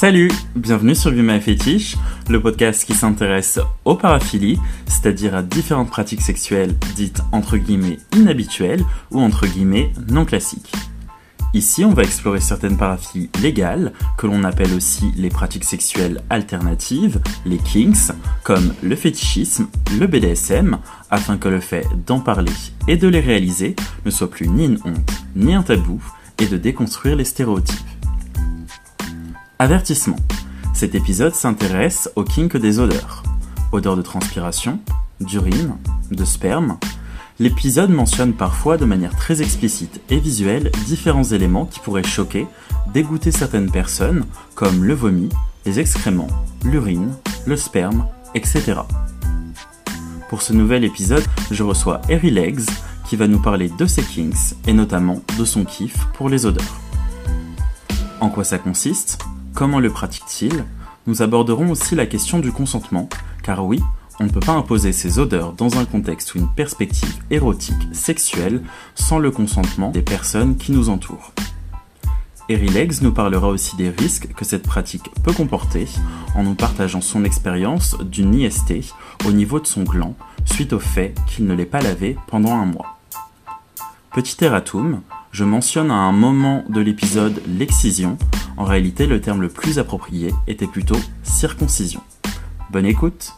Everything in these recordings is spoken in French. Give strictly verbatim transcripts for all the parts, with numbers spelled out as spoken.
Salut, bienvenue sur Be My Fetish, le podcast qui s'intéresse aux paraphilies, c'est-à-dire à différentes pratiques sexuelles dites entre guillemets inhabituelles ou entre guillemets non classiques. Ici, on va explorer certaines paraphilies légales, que l'on appelle aussi les pratiques sexuelles alternatives, les kinks, comme le fétichisme, le B D S M, afin que le fait d'en parler et de les réaliser ne soit plus ni une honte, ni un tabou, et de déconstruire les stéréotypes. Avertissement. Cet épisode s'intéresse aux kinks des odeurs. Odeurs de transpiration, d'urine, de sperme. L'épisode mentionne parfois de manière très explicite et visuelle différents éléments qui pourraient choquer, dégoûter certaines personnes, comme le vomi, les excréments, l'urine, le sperme, et cetera. Pour ce nouvel épisode, je reçois Eri Legs, qui va nous parler de ses kinks et notamment de son kiff pour les odeurs. En quoi ça consiste ? Comment le pratique-t-il ? Nous aborderons aussi la question du consentement, car oui, on ne peut pas imposer ces odeurs dans un contexte ou une perspective érotique, sexuelle, sans le consentement des personnes qui nous entourent. Eri Legs nous parlera aussi des risques que cette pratique peut comporter, en nous partageant son expérience d'une I S T au niveau de son gland, suite au fait qu'il ne l'ait pas lavé pendant un mois. Petit erratum, je mentionne à un moment de l'épisode l'excision. En réalité, le terme le plus approprié était plutôt circoncision. Bonne écoute.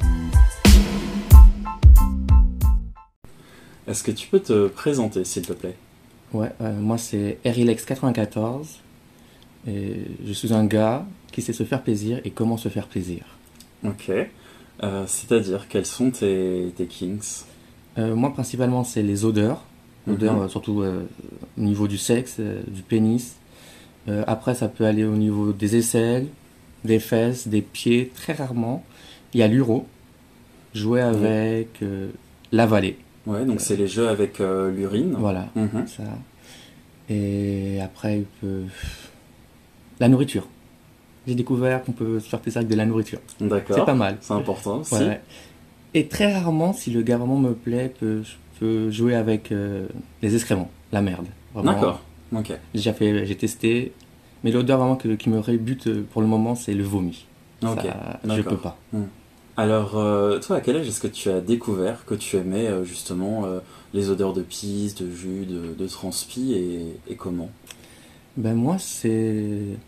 Est-ce que tu peux te présenter, s'il te plaît ? Ouais, euh, moi c'est Eri Legs quatre-vingt-quatorze. Et je suis un gars qui sait se faire plaisir et comment se faire plaisir. Ok. Euh, c'est-à-dire, quels sont tes, tes kinks ? euh, Moi, principalement, c'est les odeurs. Odeurs, Mm-hmm. euh, surtout euh, au niveau du sexe, euh, du pénis. Euh, après, ça peut aller au niveau des aisselles, des fesses, des pieds, très rarement. Il y a l'uro, jouer avec, euh, l'avaler. Ouais, donc c'est les jeux avec euh, l'urine. Voilà, Mm-hmm. ça. Et après, il peut... la nourriture. J'ai découvert qu'on peut se faire plaisir avec de la nourriture. D'accord. C'est pas mal. C'est important aussi. Ouais, ouais. Et très rarement, si le gars vraiment me plaît, peut, je peux jouer avec euh, les excréments, la merde. Vraiment. D'accord. Ok. J'ai déjà fait, j'ai testé, mais l'odeur vraiment que, qui me rébute euh, pour le moment, c'est le vomi. Ok. Ça, je D'accord. peux pas. Hmm. Alors, euh, toi, à quel âge est-ce que tu as découvert que tu aimais euh, justement euh, les odeurs de pisse, de jus, de, de transpi et, et comment ? Ben moi, c'est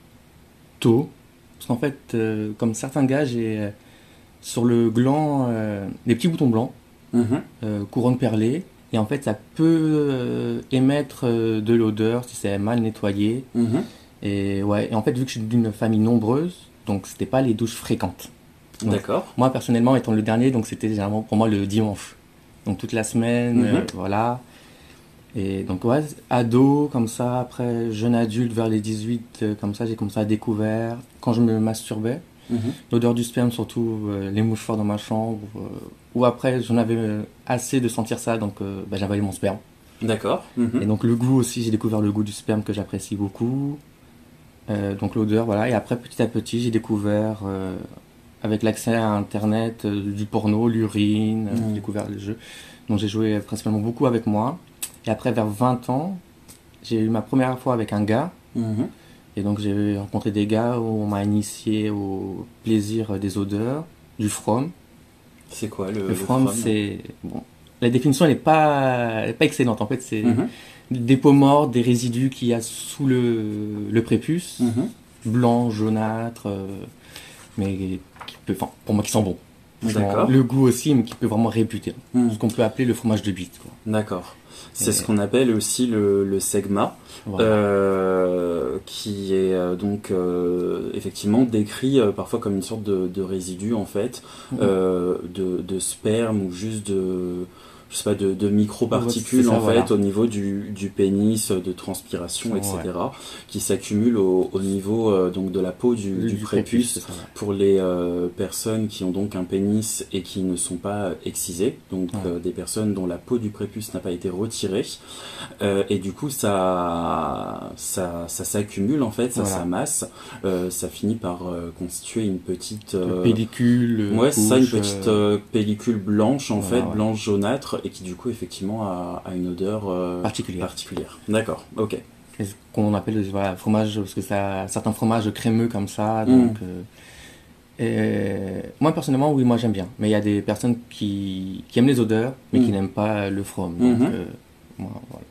tôt, parce qu'en fait, euh, comme certains gars, j'ai euh, sur le gland euh, des petits boutons blancs, Mhm. euh, couronne perlée, et en fait, ça peut euh, émettre euh, de l'odeur si c'est mal nettoyé. Mhm. Et ouais, et en fait, vu que je suis d'une famille nombreuse, donc c'était pas les douches fréquentes. Ouais. D'accord. Moi, personnellement, étant le dernier, donc c'était généralement pour moi le dimanche. Donc toute la semaine, Mhm. euh, voilà. Et donc, ouais, ado, comme ça, après, jeune adulte, vers les dix-huit, euh, comme ça, j'ai comme ça découvert, quand je me masturbais, Mhm. l'odeur du sperme, surtout euh, les mouchoirs dans ma chambre, euh, ou après, j'en avais euh, assez de sentir ça, donc euh, bah, j'avalais mon sperme. D'accord. Mhm. Et donc le goût aussi, j'ai découvert le goût du sperme que j'apprécie beaucoup. Euh, donc l'odeur, voilà. Et après, petit à petit, j'ai découvert, euh, avec l'accès à Internet, euh, du porno, l'urine, euh, Mhm. j'ai découvert les jeux. Donc j'ai joué principalement beaucoup avec moi. Et après, vers vingt ans, j'ai eu ma première fois avec un gars. Mhm. Et donc j'ai rencontré des gars où on m'a initié au plaisir des odeurs, du from. C'est quoi le, Le, le from, from c'est... Bon, la définition, elle n'est pas, elle est pas excellente. En fait, c'est Mhm. des peaux mortes, des résidus qu'il y a sous le, le prépuce, Mhm. blanc, jaunâtre, euh, mais qui peut, enfin, pour moi, qui sent bon. D'accord. Le goût aussi, mais qui peut vraiment réputer. Mhm. Ce qu'on peut appeler le fromage de bite, quoi. D'accord. C'est Et- ce qu'on appelle aussi le, le segma, Voilà. euh, qui est euh, donc euh, effectivement décrit euh, parfois comme une sorte de, de résidu en fait, Mhm. euh, de, de sperme ou juste de, je sais pas, de, de microparticules Ouais, c'est ça, en fait voilà. au niveau du, du pénis, de transpiration, Ouais. et cetera, qui s'accumulent au, au niveau euh, donc de la peau du, Le- du prépuce. c'est ça, ouais. Pour les euh, personnes qui ont donc un pénis et qui ne sont pas excisées, donc Ouais. euh, des personnes dont la peau du prépuce n'a pas été retirée, euh, et du coup ça, ça, ça s'accumule en fait, ça Voilà. s'amasse, euh, ça finit par euh, constituer une petite... euh, Pellicule, ouais, c'est ça, une couche, petite euh, euh, pellicule blanche en Voilà, fait, ouais. blanche jaunâtre, et qui du coup effectivement a, a une odeur euh, particulière. particulière. D'accord, ok. Et ce qu'on appelle voilà, fromage, parce que ça, certains fromages crémeux comme ça. Donc, Mm. euh, et moi personnellement, oui, moi j'aime bien. Mais il y a des personnes qui, qui aiment les odeurs, mais qui Mm. n'aiment pas le from. Donc, Mhm. euh, moi, voilà.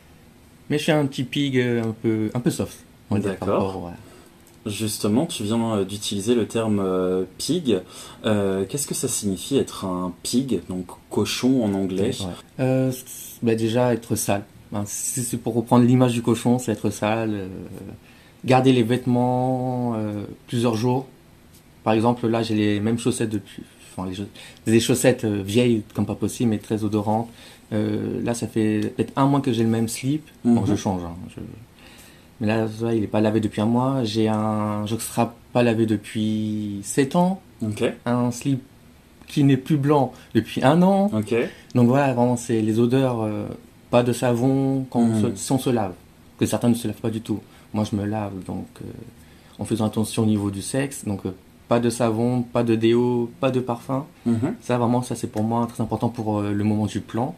Mais je suis un petit pig euh, un peu, un peu soft, on va dire, par D'accord. rapport. Ouais. Justement, tu viens euh, d'utiliser le terme euh, pig. Euh, qu'est-ce que ça signifie être un pig, donc cochon en anglais? Ouais. Euh, c- bah, déjà, être sale. Ben, si c'est pour reprendre l'image du cochon, c'est être sale. euh, garder les vêtements euh, plusieurs jours. Par exemple, là, j'ai les mêmes chaussettes depuis. Enfin, les, chauss- des chaussettes euh, vieilles comme pas possible, mais très odorantes. Euh, là, ça fait peut-être un mois que j'ai le même slip. Bon, je Mhm. change. Hein, je- Mais là, ça, il est pas lavé depuis un mois. J'ai un jockstrap pas lavé depuis sept ans. Ok, Un slip qui n'est plus blanc depuis un an. ok. Donc voilà, vraiment, c'est les odeurs. euh, pas de savon quand on Mhm. se- si on se lave. Que certains ne se lavent pas du tout. Moi, je me lave, donc euh, en faisant attention au niveau du sexe. Donc euh, pas de savon, pas de déo, pas de parfum. Mhm. Ça, vraiment, ça c'est pour moi très important pour euh, le moment du plan.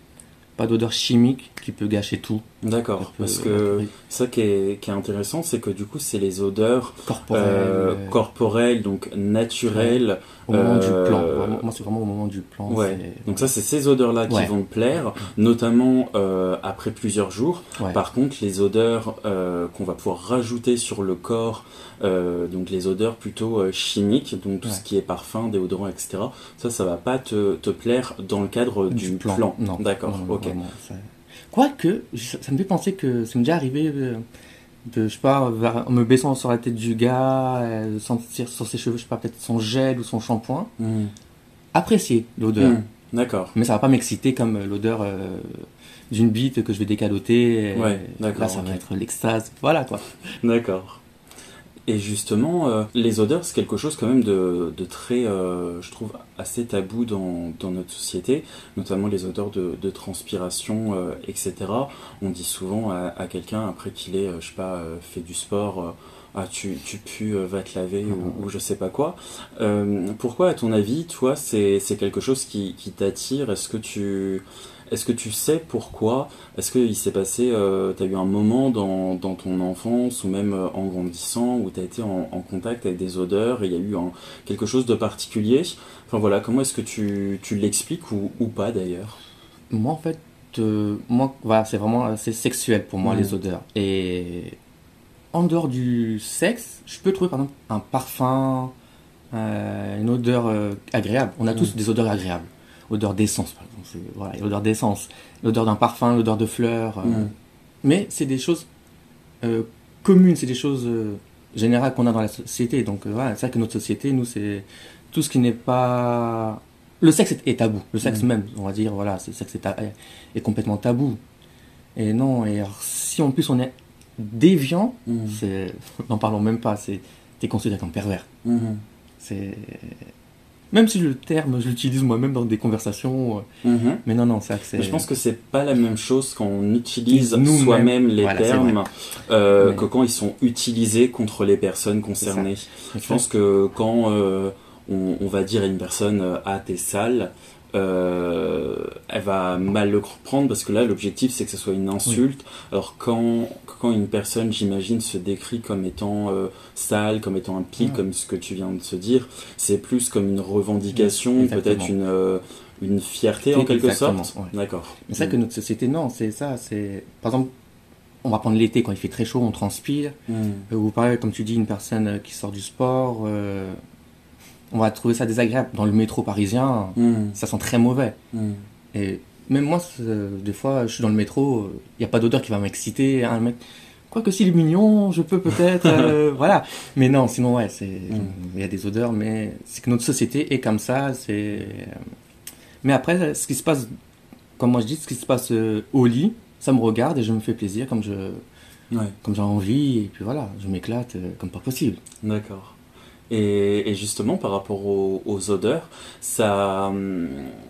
Pas d'odeur chimique qui peut gâcher tout. Ça D'accord, peut parce que être ça qui est, qui est intéressant, c'est que du coup, c'est les odeurs corporel. euh, euh, corporelles, donc naturelles. Au moment du plan. euh, Vraiment, moi, c'est vraiment au moment du plan. Ouais, c'est- donc ça, c'est ces odeurs-là qui Ouais. vont te plaire, notamment euh, après plusieurs jours. Ouais. Par contre, les odeurs euh, qu'on va pouvoir rajouter sur le corps, euh, donc les odeurs plutôt euh, chimiques, donc tout Ouais. ce qui est parfum, déodorant, et cetera, ça, ça va pas te, te plaire dans le cadre du, plan. Non. D'accord, Non, non, ok. vraiment, ça- Quoique, ça, ça me fait penser que ça m'est déjà arrivé euh, de, je sais pas, vers- en me baissant sur la tête du gars, euh, de sentir sur ses cheveux, je sais pas, peut-être son gel ou son shampoing. Hmm. Apprécier l'odeur. Hmm. D'accord. Mais ça va pas m'exciter comme euh, l'odeur euh, d'une bite que je vais décaloter. et Ouais, d'accord, Là, ça ok. va être l'extase. Voilà, quoi. D'accord. Et justement, euh, les odeurs, c'est quelque chose quand même de, de très, euh, je trouve, assez tabou dans, dans notre société, notamment les odeurs de, de transpiration, euh, et cetera. On dit souvent à, à quelqu'un, après qu'il ait, euh, je sais pas, euh, fait du sport, euh, ah, tu, tu pues, euh, va te laver, ou, ou je sais pas quoi. Euh, pourquoi, à ton avis, toi, c'est, c'est quelque chose qui, qui t'attire? Est-ce que tu... Est-ce que tu sais pourquoi? Est-ce qu'il s'est passé, euh, tu as eu un moment dans, dans ton enfance ou même euh, en grandissant où tu as été en, en contact avec des odeurs et il y a eu un- quelque chose de particulier? Enfin voilà, comment est-ce que tu, tu l'expliques ou, ou pas d'ailleurs? Moi, en fait, euh, moi, voilà, c'est vraiment assez sexuel pour moi, Mhm. les odeurs. Et en dehors du sexe, je peux trouver, par exemple, un parfum, euh, une odeur euh, agréable. On a tous Mhm. des odeurs agréables. Odeur d'essence, par exemple. C'est- Voilà, il y a l'odeur d'essence. L'odeur d'un parfum, l'odeur de fleurs. euh, Mhm. Mais c'est des choses euh, communes, c'est des choses euh, générales qu'on a dans la société. Donc euh, voilà, c'est vrai que notre société, nous, c'est tout ce qui n'est pas... Le sexe est, est tabou. Le sexe Mhm. même, on va dire, voilà, le sexe est, ta- est complètement tabou. Et non, et alors, si en plus on est déviant, Mhm. c'est... n'en parlons même pas, c'est... t'es considéré comme pervers. Mhm. C'est... Même si le terme, je l'utilise moi-même dans des conversations, euh, Mhm. mais non, non, c'est vrai que c'est... Mais je pense que c'est pas la même chose quand on utilise Nous-mêmes. soi-même les Voilà, c'est termes euh, Mais- que quand ils sont utilisés contre les personnes concernées. Je pense que quand euh, on, on va dire à une personne euh, ah t'es sale, euh, elle va mal le comprendre parce que là l'objectif c'est que ce soit une insulte. Alors quand quand une personne j'imagine se décrit comme étant euh, sale, comme étant un pig, Ouais. comme ce que tu viens de se dire, c'est plus comme une revendication, Oui, exactement. peut-être une euh, une fierté en quelque Exactement, sorte. ouais. D'accord. Mais c'est vrai que notre société, non, c'est ça, c'est... Par exemple, on va prendre l'été, quand il fait très chaud, on transpire. Mm. Euh, Ou pareil, comme tu dis, une personne euh, qui sort du sport, euh, on va trouver ça désagréable. Dans le métro parisien, Mm. ça sent très mauvais. Mm. Et même moi, c'est- euh, des fois, je suis dans le métro, il n'y a pas d'odeur qui va m'exciter. Un mec, quoique s'il est mignon, je peux peut-être, euh, voilà. Mais non, sinon, ouais, c'est, il y a des odeurs, mais c'est que notre société est comme ça. C'est. Mais après, ce qui se passe, comme moi je dis, ce qui se passe euh, au lit, ça me regarde et je me fais plaisir comme je, Ouais. comme j'ai envie. Et puis voilà, je m'éclate euh, comme pas possible. D'accord. Et, et justement, par rapport aux, aux odeurs, ça, hum,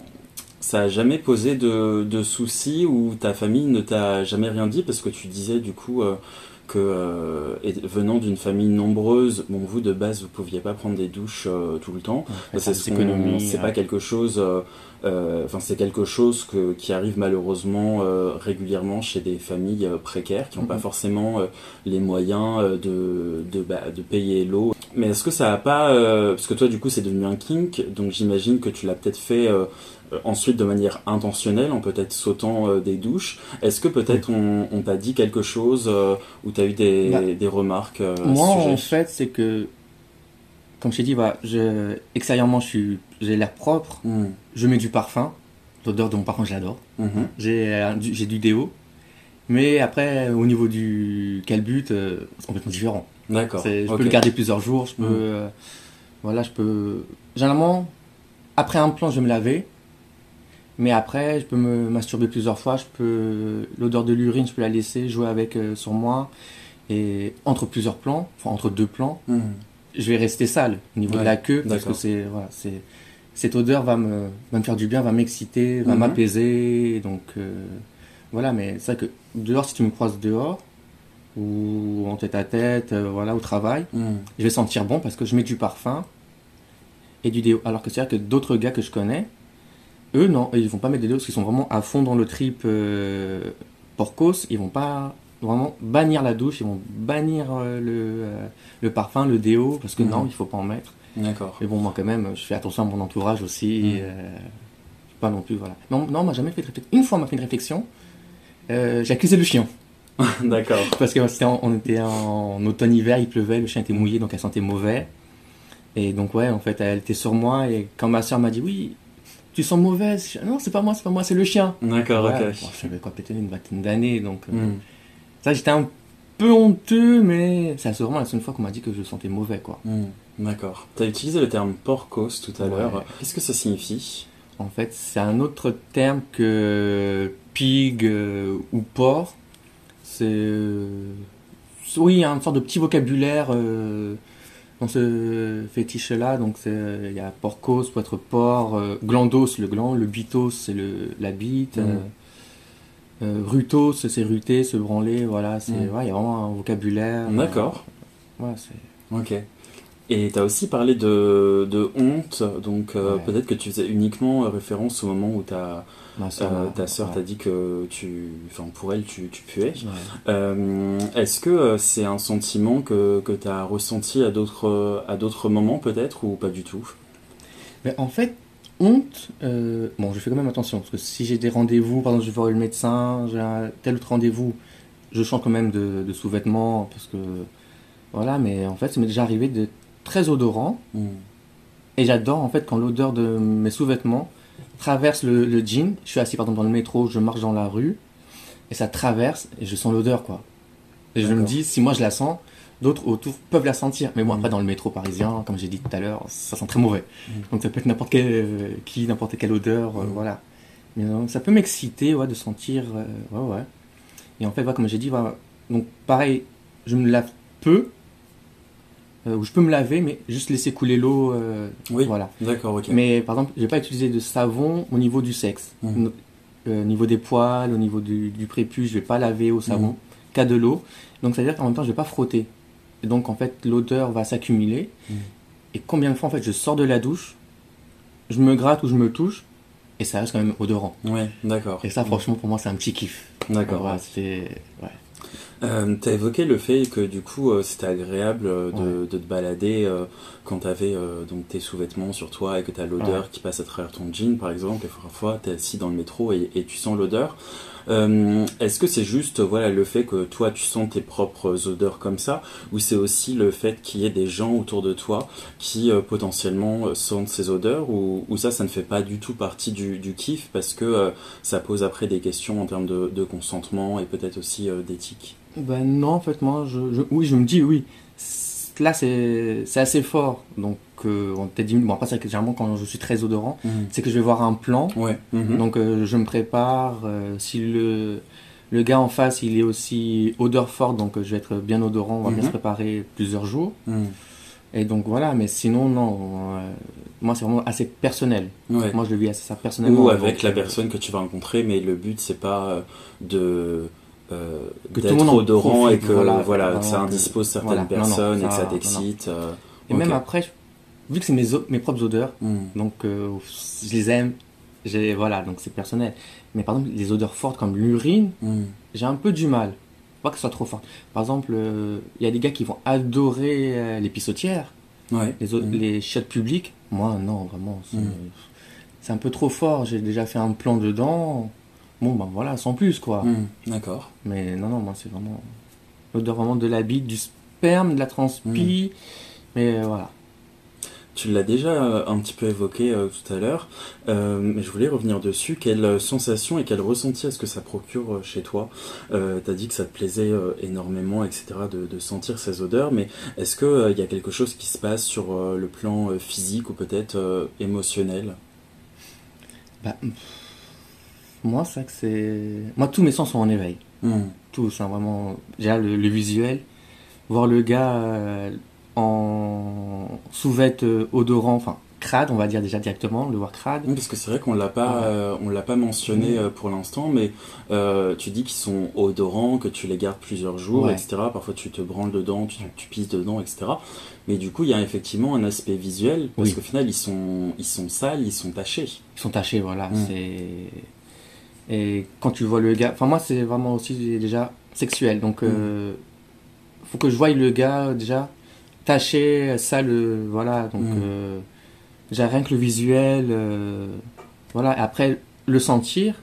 ça a jamais posé de, de soucis ou ta famille ne t'a jamais rien dit parce que tu disais du coup, euh, que euh, et venant d'une famille nombreuse, bon vous de base vous pouviez pas prendre des douches euh, tout le temps, Ouais, c'est c'est économie. c'est Ouais. pas quelque chose, enfin euh, euh, c'est quelque chose que, qui arrive malheureusement euh, régulièrement chez des familles euh, précaires qui n'ont mm-hmm. pas forcément euh, les moyens euh, de de, bah, de payer l'eau. Mais est-ce que ça a pas, euh, parce que toi du coup c'est devenu un kink, donc j'imagine que tu l'as peut-être fait euh, ensuite de manière intentionnelle en peut-être sautant euh, des douches. Est-ce que peut-être oui. on, on t'a dit quelque chose euh, ou t'as eu des, bah, des remarques euh, moi à ce sujet? En fait c'est que comme je t'ai dit bah, je, extérieurement je suis, j'ai l'air propre, mm. je mets du parfum, l'odeur de mon parfum je l'adore, mm-hmm. j'ai, j'ai du déo, mais après au niveau du calbut euh, c'est complètement différent. D'accord. C'est, je okay. peux le garder plusieurs jours, je peux, mm. euh, voilà, je peux, généralement après un plan je vais me laver. Mais après, je peux me masturber plusieurs fois. Je peux l'odeur de l'urine, je peux la laisser jouer avec euh, sur moi. Et entre plusieurs plans, enfin entre deux plans, mmh. je vais rester sale au niveau ouais, de la queue parce que c'est voilà, c'est cette odeur va me va me faire du bien, va m'exciter, va mmh. m'apaiser. Donc euh, voilà, mais c'est vrai que dehors, si tu me croises dehors ou en tête à tête, euh, voilà, au travail, mmh. je vais sentir bon parce que je mets du parfum et du déo. Alors que c'est vrai que d'autres gars que je connais, eux, non, ils vont pas mettre des déos parce qu'ils sont vraiment à fond dans le trip euh, porcos. Ils vont pas vraiment bannir la douche, ils vont bannir euh, le, euh, le parfum, le déo, parce que mmh. non, il faut pas en mettre. D'accord. Mais bon, moi quand même, je fais attention à mon entourage aussi. Mmh. Euh, pas non plus, voilà. Non, non, on m'a jamais fait de réflexion. Une fois, on m'a fait une réflexion. Euh, j'ai accusé le chien. D'accord. Parce que c'était en, on était en automne-hiver, il pleuvait, le chien était mouillé, donc elle sentait mauvais. Et donc ouais, en fait, elle était sur moi et quand ma soeur m'a dit oui. Tu sens mauvaise? Non, c'est pas moi, c'est pas moi, c'est le chien. D'accord, voilà. ok. Bon, j'avais quoi, peut-être une vingtaine d'années, donc. Euh, mm. Ça, j'étais un peu honteux, mais c'est vraiment la seule fois qu'on m'a dit que je sentais mauvais, quoi. Mm. D'accord. Tu as utilisé le terme porcos tout à ouais. l'heure. Qu'est-ce que ça signifie? En fait, c'est un autre terme que pig euh, ou porc. C'est. Euh, oui, une sorte de petit vocabulaire. Euh, dans ce fétiche-là, donc il y a porcos pour être porc, euh, glandos le gland, le bitos c'est le, la bite, mmh. euh, euh, rutos c'est ruter, se branler, voilà, il mmh. ouais, y a vraiment un vocabulaire. D'accord. Euh, ouais, c'est... Ok. Et tu as aussi parlé de, de honte, donc euh, ouais. peut-être que tu faisais uniquement référence au moment où ta, euh, ta sœur ouais. t'a dit que tu, enfin pour elle tu, tu puais. Ouais. Euh, est-ce que euh, c'est un sentiment que, que tu as ressenti à d'autres, à d'autres moments peut-être ou pas du tout? Mais en fait, honte, euh, bon je fais quand même attention, parce que si j'ai des rendez-vous, par exemple je vais voir le médecin, j'ai un tel autre rendez-vous, je change quand même de, de sous-vêtements, parce que voilà, mais en fait ça m'est déjà arrivé de très odorant mmh. et j'adore en fait quand l'odeur de mes sous-vêtements traverse le, le jean. Je suis assis par exemple dans le métro, je marche dans la rue et ça traverse et je sens l'odeur quoi. Et D'accord. je me dis si moi je la sens, d'autres autour peuvent la sentir. Mais bon mmh. après dans le métro parisien, comme j'ai dit tout à l'heure, ça sent très mauvais. Mmh. Donc ça peut être n'importe quel euh, qui, n'importe quelle odeur, euh, mmh. voilà. Mais donc, ça peut m'exciter ouais de sentir euh, ouais ouais. Et en fait ouais, comme j'ai dit voilà, donc pareil, je me lave peu. Euh, où je peux me laver, mais juste laisser couler l'eau. Euh, oui, voilà. D'accord, ok. Mais par exemple, je vais pas utiliser de savon au niveau du sexe. Mmh. Euh, au niveau des poils, au niveau du, du prépuce, je vais pas laver au savon, mmh. qu'à de l'eau. Donc ça veut dire qu'en même temps, je vais pas frotter. Et donc en fait, l'odeur va s'accumuler. Mmh. Et combien de fois en fait, je sors de la douche, je me gratte ou je me touche, et ça reste quand même odorant. Ouais, d'accord. Et ça, mmh. franchement, pour moi, c'est un petit kiff. D'accord. Voilà, c'est... Ouais. Euh, tu as évoqué le fait que du coup euh, c'était agréable euh, de, ouais. de te balader euh, quand tu avais euh, donc tes sous-vêtements sur toi et que tu as l'odeur ouais. qui passe à travers ton jean par exemple, et parfois tu es assis dans le métro et, et tu sens l'odeur. Euh, est-ce que c'est juste voilà, le fait que toi tu sens tes propres odeurs comme ça, ou c'est aussi le fait qu'il y ait des gens autour de toi qui euh, potentiellement euh, sentent ces odeurs, ou, ou ça ça ne fait pas du tout partie du, du kiff parce que euh, ça pose après des questions en termes de, de consentement et peut-être aussi euh, d'éthique? Ben non, en fait, moi, je, je, oui, je me dis, oui, là, c'est, c'est assez fort. Donc, euh, on t'a dit, bon, après, c'est que généralement, quand je suis très odorant, mmh. c'est que je vais voir un plan. Ouais. Mmh. Donc, euh, je me prépare. Euh, si le, le gars en face, il est aussi odeur forte, donc euh, je vais être bien odorant, on va mmh. bien se préparer plusieurs jours. Mmh. Et donc, voilà, mais sinon, non. Euh, moi, c'est vraiment assez personnel. Ouais. Moi, je le vis assez ça personnellement. Ou avec donc, la euh, personne que tu vas rencontrer, mais le but, c'est pas de... euh, Que tout le d'être monde en odorant profite, et que voilà, voilà, vraiment que ça que- indispose certaines voilà. Non, non, personnes et que ça- ça non, non. t'excite. euh, Et ok. même après, vu que c'est mes, o- mes propres odeurs, Hmm. donc euh, je les aime, j'ai, voilà, donc c'est personnel. Mais par exemple, les odeurs fortes comme l'urine, Hmm. j'ai un peu du mal. Pas que ce soit trop fort. Par exemple, euh, il y a des gars qui vont adorer euh, les pissotières, Ouais. les, o- Hmm. les chiottes publiques. Moi, non, vraiment, c'est Mm. c'est un peu trop fort. J'ai déjà fait un plan dedans. Bon, ben voilà, sans plus, quoi. Hmm. D'accord. Mais non, non, moi, c'est vraiment l'odeur vraiment de la bite, du sperme, de la transpi. Mais euh, voilà. Tu l'as déjà euh, un petit peu évoqué euh, tout à l'heure, euh, mais je voulais revenir dessus. Quelle euh, sensation et quel ressenti est-ce que ça procure euh, chez toi? euh, T'as dit que ça te plaisait euh, énormément, et cetera, de, de sentir ces odeurs, mais est-ce que euh, il y a quelque chose qui se passe sur euh, le plan euh, physique ou peut-être euh, émotionnel? Bah, pff, moi, c'est vrai que c'est. Moi, tous mes sens sont en éveil. Hmm. Tous, hein, vraiment. Déjà, le, le visuel. Voir le gars euh, en sous-vêtements euh, odorant, enfin, crade, on va dire déjà directement, le voir crade. Oui, parce que c'est vrai qu'on l'a pas, Ouais. euh, on l'a pas mentionné Mm. euh, pour l'instant, mais euh, tu dis qu'ils sont odorants, que tu les gardes plusieurs jours, Ouais. et cetera. Parfois tu te branles dedans, tu, tu pisses dedans, et cetera. Mais du coup, il y a effectivement un aspect visuel, parce Oui. qu'au final, ils sont, ils sont sales, ils sont tachés. Ils sont tachés, voilà. Mm. C'est... Et quand tu vois le gars. Enfin, moi, c'est vraiment aussi déjà sexuel. Donc, euh, faut que je voie le gars déjà taché, sale, euh, voilà. Donc, Mm. euh, déjà rien que le visuel, euh, voilà. Et après, le sentir,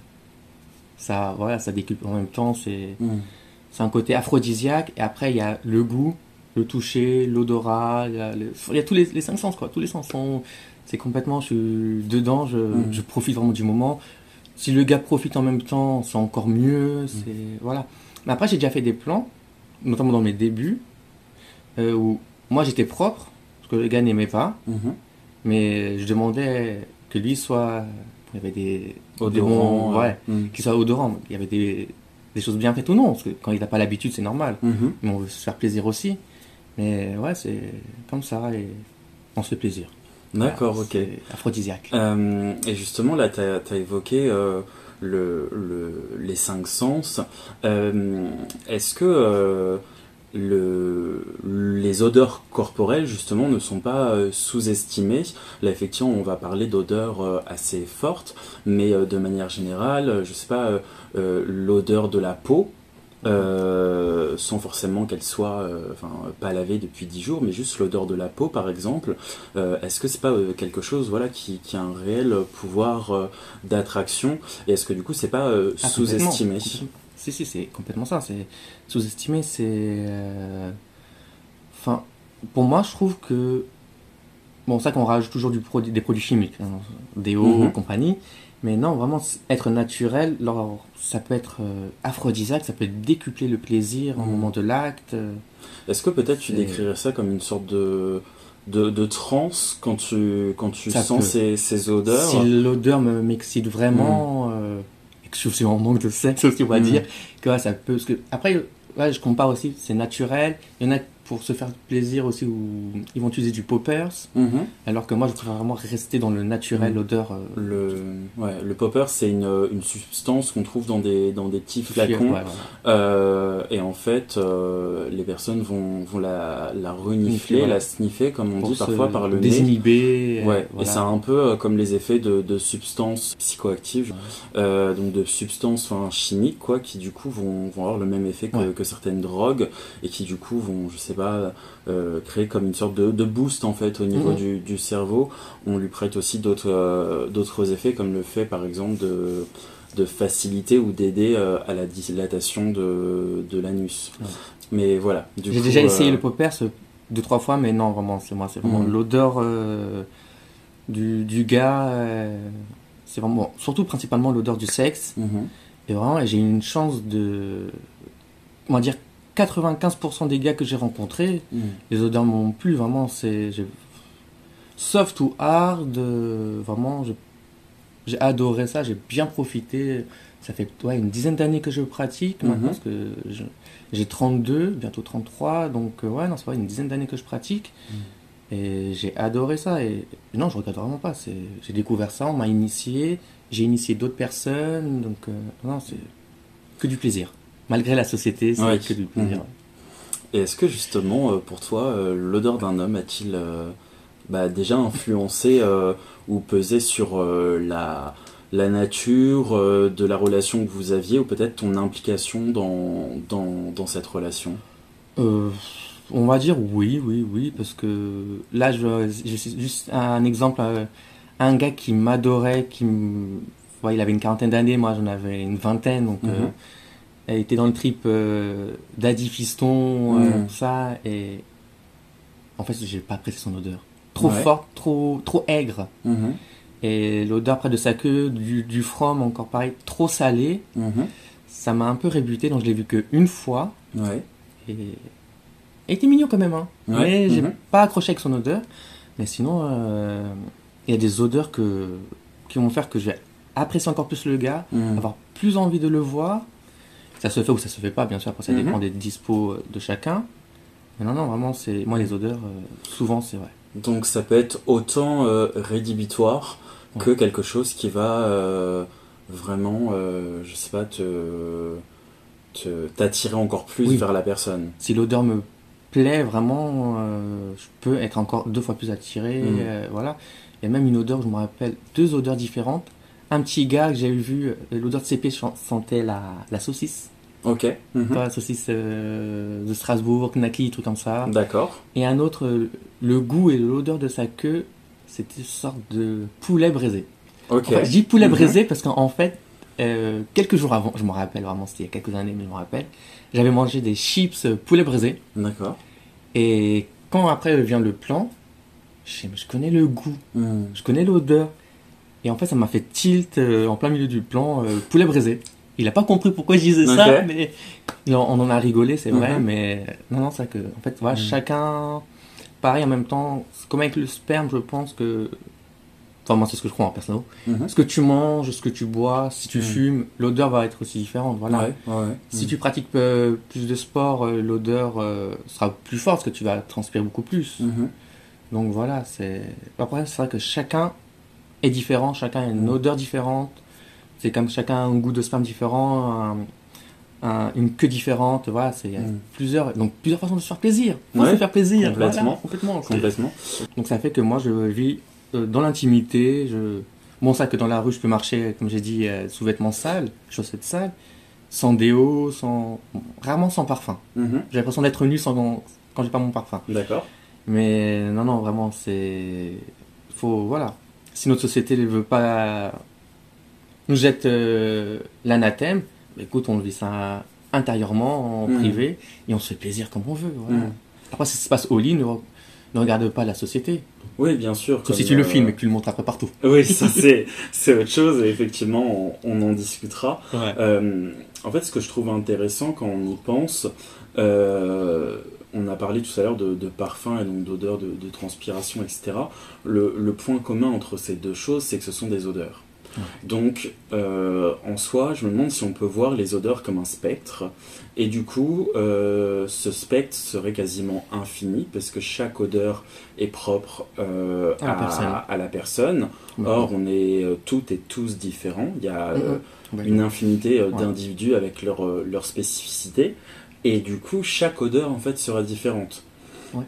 ça, voilà, ça décuple en même temps. C'est, Mm. c'est un côté aphrodisiaque. Et après, il y a le goût, le toucher, l'odorat. Il y a, le- il y a tous les, les cinq sens, quoi. Tous les sens sont. C'est complètement. Je suis dedans, je, Mm. je profite vraiment du moment. Si le gars profite en même temps, c'est encore mieux. C'est, voilà. Mais après, j'ai déjà fait des plans, notamment dans mes débuts, euh, où moi j'étais propre, parce que le gars n'aimait pas, Mhm. mais je demandais que lui soit. Il y avait des. des Odorant. bons- euh, ouais, mm. qu'il soit odorant. Il y avait des, des choses bien faites ou non, parce que quand il n'a pas l'habitude, c'est normal. Mhm. Mais on veut se faire plaisir aussi. Mais ouais, c'est comme ça et on se fait plaisir. D'accord, Voilà, ok. c'est aphrodisiaque. Euh, et justement, là, tu as évoqué euh, le, le- les cinq sens. Euh, Est-ce que euh, le, les odeurs corporelles, justement, ne sont pas euh, sous-estimées? Là, effectivement, on va parler d'odeurs euh, assez fortes, mais euh, de manière générale, euh, je sais pas, euh, euh, l'odeur de la peau. Euh, sans forcément qu'elle soit euh, enfin, pas lavée depuis dix jours, mais juste l'odeur de la peau par exemple. Euh, est-ce que c'est pas euh, quelque chose voilà, qui, qui a un réel pouvoir euh, d'attraction, et est-ce que du coup c'est pas euh, Ah, sous-estimé? complètement, complètement. Si, si, c'est complètement ça. C'est sous-estimé, c'est. euh, Enfin, pour moi, je trouve que. Bon, ça qu'on rajoute toujours du produit, des produits chimiques, hein, déo, Mhm. compagnie. Mais non, vraiment, c- être naturel, alors, ça peut être euh, aphrodisiaque, ça peut décupler le plaisir au Mhm. moment de l'acte. euh, Est-ce que peut-être tu C'est- décrirais ça comme une sorte de, de, de transe quand tu, quand tu Ça sens peut. ces, ces odeurs? Si l'odeur me m'excite vraiment, euh, et que je suis en manque de sexe aussi, on va Mhm. dire, que ouais, ça peut. Parce que, après, ouais, je compare aussi, c'est naturel. Il y en a pour se faire plaisir aussi où ils vont utiliser du poppers, Mhm. alors que moi, je préfère vraiment rester dans le naturel, Mhm. l'odeur. euh, Le, ouais, le popper, c'est une, une substance qu'on trouve dans des, dans des petits fière, flacons. ouais, voilà. Euh, et en fait, euh, les personnes vont, vont la, la renifler, Sniffer, voilà. la sniffer, comme on Pour dit se parfois par le nez. désinhiber. euh, Ouais, et voilà. ça a un peu euh, comme les effets de, de substances psychoactives, euh, donc de substances enfin, chimiques, quoi, qui du coup vont, vont avoir le même effet que, Ouais. que certaines drogues, et qui du coup vont, je sais pas, euh, créer comme une sorte de, de boost en fait au niveau Mhm. du, du cerveau. On lui prête aussi d'autres euh, d'autres effets, comme le fait par exemple de, de faciliter ou d'aider euh, à la dilatation de, de l'anus. Ouais. Mais voilà, du J'ai coup, déjà essayé euh, le poppers euh, deux, trois fois, mais non, vraiment, c'est moi, c'est vraiment Mhm. l'odeur euh, du, du gars. euh, c'est vraiment, bon, surtout principalement l'odeur du sexe. mhm. Et vraiment, j'ai eu une chance de. On va dire quatre-vingt-quinze pour cent des gars que j'ai rencontrés, Mhm. les odeurs m'ont plu, vraiment, c'est. j'ai- Soft ou hard, euh, vraiment, j'ai j'ai adoré ça, j'ai bien profité. Ça fait ouais, une dizaine d'années que je pratique Mhm. maintenant, parce que je- j'ai trente-deux, bientôt trente-trois, donc euh, ouais, non, c'est pas une dizaine d'années que je pratique. Et j'ai adoré ça. Et non, je regrette vraiment pas. C'est, j'ai découvert ça, on m'a initié, j'ai initié d'autres personnes, donc euh, non, c'est que du plaisir. malgré la société, c'est Ouais. que du plaisir. Mmh. Et est-ce que justement, euh, pour toi, euh, l'odeur d'un homme a-t-il euh, bah, déjà influencé euh, ou pesé sur euh, la, la nature euh, de la relation que vous aviez ou peut-être ton implication dans, dans, dans cette relation? Euh, on va dire oui, oui, oui, parce que là, je, je suis juste un exemple, euh, un gars qui m'adorait, qui me- ouais, il avait une quarantaine d'années, moi j'en avais une vingtaine, donc euh, Mhm. elle était dans le trip euh, Daddy Fiston, euh, Mhm. tout ça, et en fait, j'ai pas apprécié son odeur. Trop Ouais. forte, trop, trop aigre. Mhm. Et l'odeur près de sa queue, du, du from, encore pareil, trop salé, Mhm. ça m'a un peu rébuté, donc je l'ai vu qu'une fois, Ouais. et il était mignon quand même, hein. Ouais. Mais j'ai Mhm. pas accroché avec son odeur. Mais sinon, euh, il y a des odeurs que, qui vont faire que je vais apprécier encore plus le gars, Mhm. avoir plus envie de le voir. Ça se fait ou ça se fait pas, bien sûr, après ça Mhm. dépend des dispos de chacun. Mais non, non, vraiment, c'est moi les odeurs, euh, souvent c'est vrai. Donc ça peut être autant euh, rédhibitoire que Ouais. quelque chose qui va euh, vraiment, euh, je sais pas, te, te- t'attirer encore plus Oui. vers la personne. Si l'odeur me plaît vraiment, euh, je peux être encore deux fois plus attiré. Mhm. euh, voilà. Il y a même une odeur, je me rappelle, deux odeurs différentes. Un petit gars que j'avais vu, euh, l'odeur de C P chan- sentait la, la saucisse. Ok. Mhm. Pas la saucisse euh, de Strasbourg, Knacky, truc comme ça. D'accord. Et un autre, euh, le goût et l'odeur de sa queue, c'était une sorte de poulet braisé. Ok. En fait, je dis poulet Mhm. braisé parce qu'en en fait, euh, quelques jours avant, je me rappelle vraiment, c'était il y a quelques années, mais je me rappelle, j'avais mangé des chips euh, poulet braisé. D'accord. Et quand après vient le plan, je sais, mais je connais le goût, Mhm. je connais l'odeur. Et en fait, ça m'a fait tilt euh, en plein milieu du plan, euh, poulet braisé. Il a pas compris pourquoi je disais ça, Ok. mais il en- on en a rigolé, c'est vrai, Mhm. mais non, non, c'est vrai que, en fait, voilà, Mhm. chacun, pareil en même temps, c'est comme avec le sperme, je pense que, enfin, moi, c'est ce que je crois en personnel. Mhm. Ce que tu manges, ce que tu bois, si tu Mhm. fumes, l'odeur va être aussi différente, voilà. Ouais, ouais, ouais. Si Mhm. tu pratiques euh, plus de sport, euh, l'odeur euh, sera plus forte parce que tu vas transpirer beaucoup plus. Mhm. Donc voilà, c'est. Après, c'est vrai que chacun est différent, chacun a une Mhm. odeur différente. C'est comme chacun a un goût de sperme différent, un- un- une queue différente. Voilà, c'est il y a Mhm. plusieurs, donc plusieurs façons de se faire plaisir. Faut Ouais, se faire plaisir. complètement. Voilà, complètement. c'est- Complètement. Donc ça fait que moi, je vis euh, dans l'intimité. Je... Bon, ça que dans la rue, je peux marcher, comme j'ai dit, euh, sous vêtements sales, chaussettes sales, sans déo, sans. bon, rarement sans parfum. Mhm. J'ai l'impression d'être nu sans... quand j'ai pas mon parfum. D'accord. Mais non, non, vraiment, c'est. Faut. Voilà. Si notre société ne veut pas. nous jette euh, l'anathème, bah, écoute, on le vit ça intérieurement, en Mhm. privé, et on se fait plaisir comme on veut. Voilà. Mhm. Après, si ça se passe au lit, ne, ne regarde pas la société. Oui, bien sûr. Sauf comme, si tu le euh, filmes et que tu le montres après partout. Oui, ça c'est c'est autre chose et effectivement on, on en discutera. Ouais. Euh, en fait, ce que je trouve intéressant quand on y pense, euh, on a parlé tout à l'heure de, de parfum et donc d'odeur, de, de transpiration, et cetera. Le, le point commun entre ces deux choses, c'est que ce sont des odeurs. Ouais. Donc, euh, en soi, je me demande si on peut voir les odeurs comme un spectre. Et du coup, euh, ce spectre serait quasiment infini, parce que chaque odeur est propre euh, À la personne. à, à la personne. Or, on est euh, toutes et tous différents. Il y a euh, Mhm. une infinité euh, Ouais. d'individus avec leur, euh, leur spécificité. Et du coup, chaque odeur, en fait, sera différente. Ouais.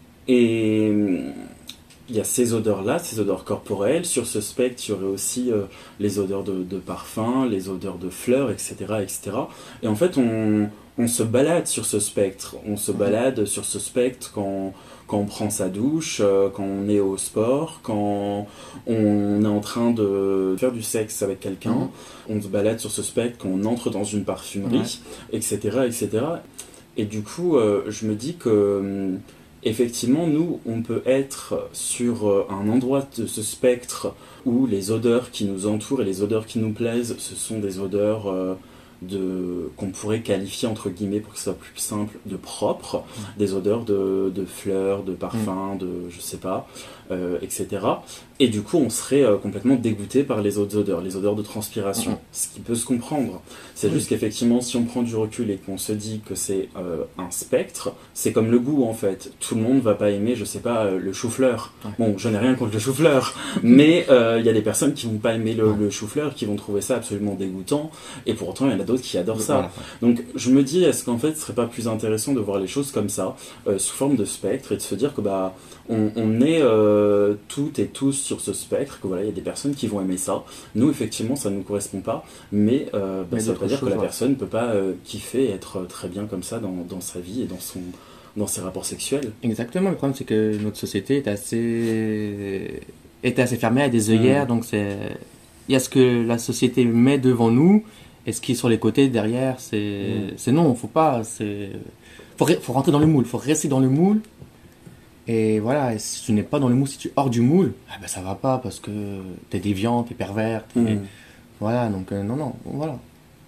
Et hum, il y a ces odeurs-là, ces odeurs corporelles. Sur ce spectre, il y aurait aussi euh, les odeurs de, de parfum, les odeurs de fleurs, et cetera, et cetera. Et en fait, on, on se balade sur ce spectre. On se balade sur ce spectre quand, quand on prend sa douche, euh, quand on est au sport, quand on est en train de faire du sexe avec quelqu'un. Mhm. On se balade sur ce spectre quand on entre dans une parfumerie, et cetera, et cetera. Et du coup, euh, je me dis que hum, effectivement, nous, on peut être sur euh, un endroit de ce spectre où les odeurs qui nous entourent et les odeurs qui nous plaisent, ce sont des odeurs euh, de, qu'on pourrait qualifier, entre guillemets, pour que ce soit plus simple, de propre, des odeurs de, de fleurs, de parfums, de je sais pas, euh, et cetera. Et du coup, on serait euh, complètement dégoûté par les autres odeurs, les odeurs de transpiration, Mhm. ce qui peut se comprendre. C'est Oui. juste qu'effectivement, si on prend du recul et qu'on se dit que c'est euh, un spectre, c'est comme le goût en fait. Tout le monde va pas aimer, je sais pas, euh, le chou-fleur. Ouais. Bon, je n'ai rien contre le chou-fleur, mais il euh, y a des personnes qui vont pas aimer le, Ouais. le chou-fleur, qui vont trouver ça absolument dégoûtant, et pourtant il y en a a d'autres qui adorent ça. Voilà. Donc je me dis, est-ce qu'en fait ce serait pas plus intéressant de voir les choses comme ça, euh, sous forme de spectre, et de se dire que bah on, on est euh, toutes et tous sur ce spectre, que voilà, il y a des personnes qui vont aimer ça. Nous effectivement ça ne nous correspond pas, mais, euh, bah, Mais ça veut pas dire choses, que la ouais. personne ne peut pas euh, kiffer et être très bien comme ça dans, dans sa vie et dans son dans ses rapports sexuels. Exactement, le problème c'est que notre société est assez, est assez fermée à des œillères, Mmh. donc c'est, il y a ce que la société met devant nous, et ce qui est sur les côtés derrière, c'est, Mmh. c'est non, faut pas, c'est, faut, re- faut rentrer dans le moule, faut rester dans le moule, et voilà, et si tu n'es pas dans le moule, si tu es hors du moule, ah ben ça va pas parce que t'es déviant, t'es pervers, t'es- Mmh. voilà, donc euh, non, non, voilà.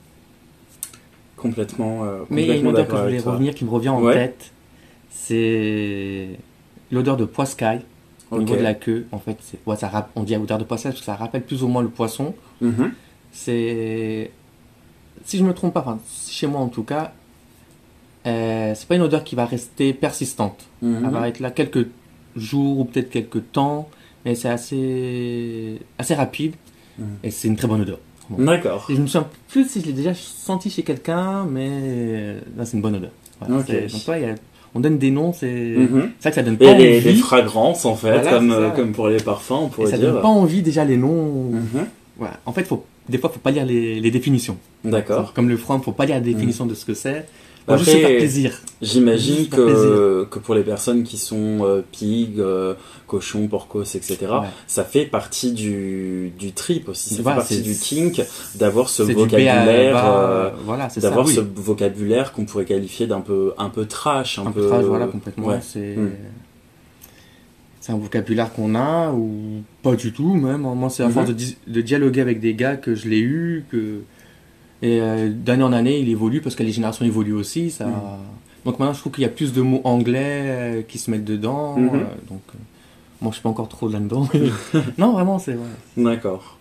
Complètement, euh, Mais il y a une complètement odeur que d'accord je voulais avec toi. revenir, qui me revient en Ouais. tête, c'est l'odeur de poiscaille. Au Ok. niveau de la queue, en fait, c'est, ouais, ça, rap- on dit odeur de poisson parce que ça rappelle plus ou moins le poisson. Mhm. C'est, si je me trompe pas, enfin, chez moi en tout cas, euh, c'est pas une odeur qui va rester persistante. Mhm. Elle va être là quelques jours ou peut-être quelques temps, mais c'est assez, assez rapide Mhm. et c'est une très bonne odeur. Vraiment. D'accord. Et je me souviens plus si je l'ai déjà senti chez quelqu'un, mais euh, là, c'est une bonne odeur. Voilà, Ok. c'est- donc, ouais, il y a- on donne des noms, c'est, Mhm. c'est ça que ça donne Et pas les, envie. les fragrances, en fait, Voilà, comme, c'est ça. euh, comme pour les parfums, on Et pourrait ça dire. donne pas envie déjà les noms. Mhm. Voilà. En fait, faut, des fois, faut pas lire les, les définitions. D'accord. Comme le franc, faut pas lire la définition de ce que c'est. Faut Après, juste se faire plaisir. J'imagine Juste faire que, que pour les personnes qui sont euh, pigs, euh, cochons, porcos, et cetera, Ouais. ça fait partie du, du trip aussi. Ça Voilà, fait partie c'est- du kink d'avoir ce C'est du B A vocabulaire, bas, euh, voilà, c'est ça. d'avoir Oui. ce vocabulaire qu'on pourrait qualifier d'un peu, un peu trash, un, Un peu trash, voilà, euh, complètement. ouais. C'est, Mm. c'est un vocabulaire qu'on a ou pas du tout même. Moi, c'est à Mhm. force de, di- de dialoguer avec des gars que je l'ai eu, que et euh, d'année en année, il évolue parce que les générations évoluent aussi. Ça. Mhm. Donc maintenant, je trouve qu'il y a plus de mots anglais euh, qui se mettent dedans. Mhm. euh, donc, euh, moi, je suis pas encore trop là-dedans. Non, vraiment, c'est. Ouais. D'accord.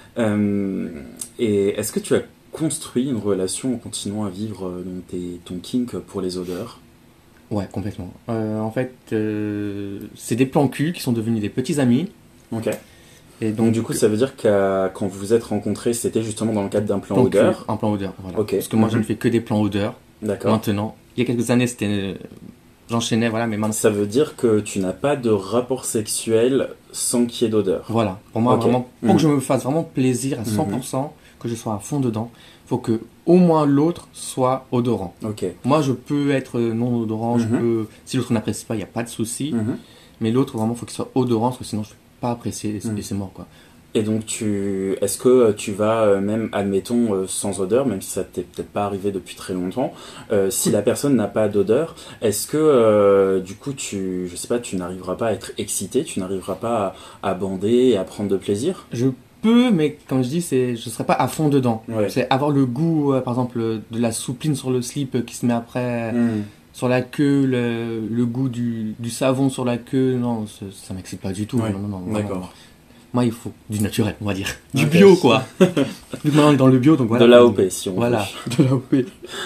Euh, et est-ce que tu as construit une relation en continuant à vivre euh, donc, tes- ton kink pour les odeurs? Ouais, complètement. Euh, en fait, euh, c'est des plans cul qui sont devenus des petits amis. Ok. Et Donc, donc, du coup, ça veut dire que quand vous vous êtes rencontrés, c'était justement dans le cadre d'un plan plan odeur. cul, un plan odeur. Voilà. Ok. Parce que moi, je Mhm. ne fais que des plans odeur. D'accord. Maintenant, il y a quelques années, c'était, euh, j'enchaînais, voilà, mais maintenant, Ça veut dire que tu n'as pas de rapport sexuel sans qu'il y ait d'odeur. voilà. Pour moi, Ok. vraiment, pour Mhm. que je me fasse vraiment plaisir à cent pour cent, que je sois à fond dedans, faut que au moins l'autre soit odorant. Ok. Moi, je peux être non odorant, je Mhm. peux, si l'autre n'apprécie pas, il n'y a pas de souci. Mhm. Mais l'autre, vraiment, faut qu'il soit odorant, parce que sinon, je ne peux pas apprécier et c'est Mhm. et c'est mort, quoi. Et donc, tu, est-ce que tu vas euh, même, admettons, euh, sans odeur, même si ça t'est peut-être pas arrivé depuis très longtemps, euh, si la personne n'a pas d'odeur, est-ce que, euh, du coup, tu, je sais pas, tu n'arriveras pas à être excité, tu n'arriveras pas à, à bander et à prendre de plaisir? Je peux, mais comme je dis, c'est, je serai pas à fond dedans. Ouais. C'est avoir le goût, euh, par exemple, euh, de la soupline sur le slip euh, qui se met après Mhm. sur la queue, le, le goût du, du savon sur la queue. Non, ça, ça m'excite pas du tout. Ouais. Non, non, non, vraiment. D'accord. Moi, il faut du naturel, on va dire. Du Ok. bio, quoi. Vu que maintenant, on est dans le bio, donc voilà. De l'A O P, si on Voilà, veut. de l'A O P.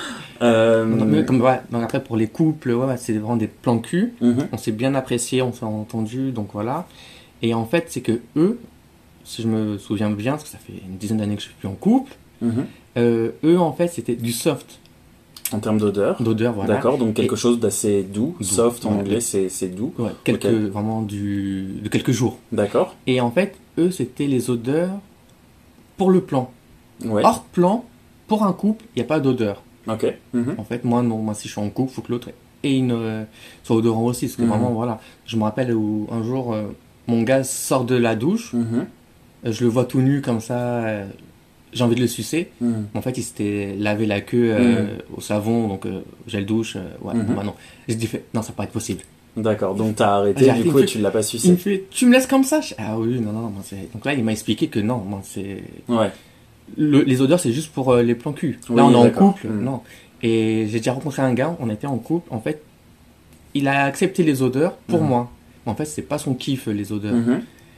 Euh, Donc, mais comme, ouais, donc après, pour les couples, ouais, ouais, c'est vraiment des plans cul. mhm. On s'est bien apprécié, on s'est entendu, donc voilà. Et en fait, c'est que eux, si je me souviens bien, parce que ça fait une dizaine d'années que je suis plus en couple, Mhm. euh, eux, en fait, c'était du soft, En termes d'odeur. d'odeur, voilà. D'accord, donc quelque Et- chose d'assez doux, Doux. soft en Ouais. anglais, c'est c'est doux. Ouais, quelques, Ok. vraiment du, de quelques jours. D'accord. Et en fait, eux, c'était les odeurs pour le plan. Ouais. Hors plan, pour un couple, il n'y a pas d'odeur. Ok. Mhm. En fait, moi, non, moi, si je suis en couple, il faut que l'autre ait une, euh, soit odorant aussi. Parce que Mhm. vraiment, voilà. Je me rappelle où un jour, euh, mon gars sort de la douche, Mhm. euh, je le vois tout nu comme ça, euh, j'ai envie de le sucer. Mhm. En fait, il s'était lavé la queue euh, Mhm. au savon, donc euh, gel douche. euh, ouais, Mhm. bon, bah non. J'ai dit, fait, non, ça peut pas être possible. D'accord, donc t'as arrêté J'ai arrêté, du coup il et me tu ne l'as pas Il sucé. me fait, tu me laisses comme ça? Je- Ah oui, non, non, non. moi, c'est- Donc là, il m'a expliqué que non, moi, c'est. Ouais. Le- les odeurs, c'est juste pour euh, les plans cul. Oui, Là, on est en d'accord. couple, Mm. non. Et j'ai déjà rencontré un gars, on était en couple. En fait, il a accepté les odeurs pour Mm. moi. En fait, c'est pas son kiff, les odeurs. Mhm.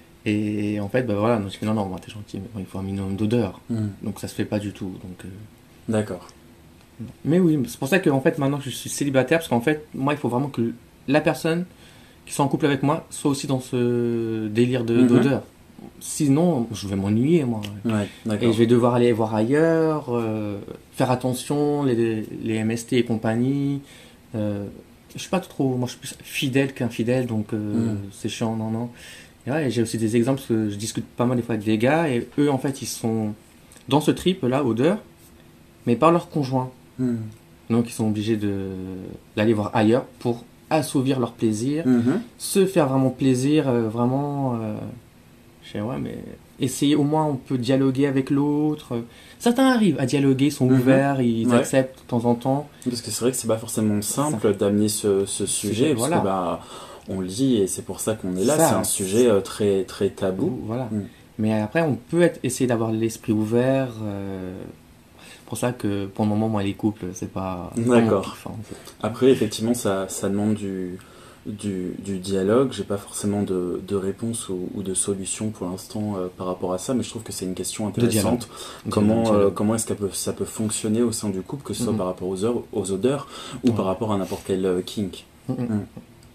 Et en fait, bah voilà, donc je fais non, non, moi, t'es gentil, mais bon, il faut un minimum d'odeur. Mhm. Donc ça se fait pas du tout. Donc, euh, D'accord. mais oui, c'est pour ça que en fait, maintenant que je suis célibataire, parce qu'en fait, moi, il faut vraiment que la personne qui soit en couple avec moi soit aussi dans ce délire de- Mhm. d'odeur. sinon, je vais m'ennuyer, moi. Ouais, d'accord. Et je vais devoir aller voir ailleurs, euh, faire attention, les, les M S T et compagnie. Euh, je suis pas trop, moi je suis plus fidèle qu'infidèle, donc euh, Mm. c'est chiant, non, non. Et ouais, j'ai aussi des exemples, parce que je discute pas mal des fois avec des gars, et eux, en fait, ils sont dans ce trip-là, odeur, mais par leur conjoint. Mm. Donc ils sont obligés de, d'aller voir ailleurs pour assouvir leur plaisir, Mhm. se faire vraiment plaisir, euh, vraiment... Euh, je sais, ouais, mais essayer, au moins on peut dialoguer avec l'autre. Certains arrivent à dialoguer, sont Mhm. ouverts, ils Ouais. acceptent de temps en temps. Parce que c'est vrai que c'est pas forcément simple d'amener ce, ce sujet, parce voilà. que bah, on le dit et c'est pour ça qu'on est là, Ça, c'est un sujet euh, très, très tabou. Voilà. Mm. Mais après, on peut être, essayer d'avoir l'esprit ouvert. Euh, pour ça que pour le moment, moi, les couples, c'est pas. D'accord. pas mon kiff, en fait. Après, effectivement, ça, ça demande du, du, du dialogue. J'ai pas forcément de, de réponse ou, ou de solution pour l'instant euh, par rapport à ça, mais je trouve que c'est une question intéressante. Comment, Dialogue. euh, comment est-ce que peut, ça peut fonctionner au sein du couple, que ce soit Mhm. par rapport aux, heures, aux odeurs ou Ouais. par rapport à n'importe quel euh, kink. Mhm. Mm.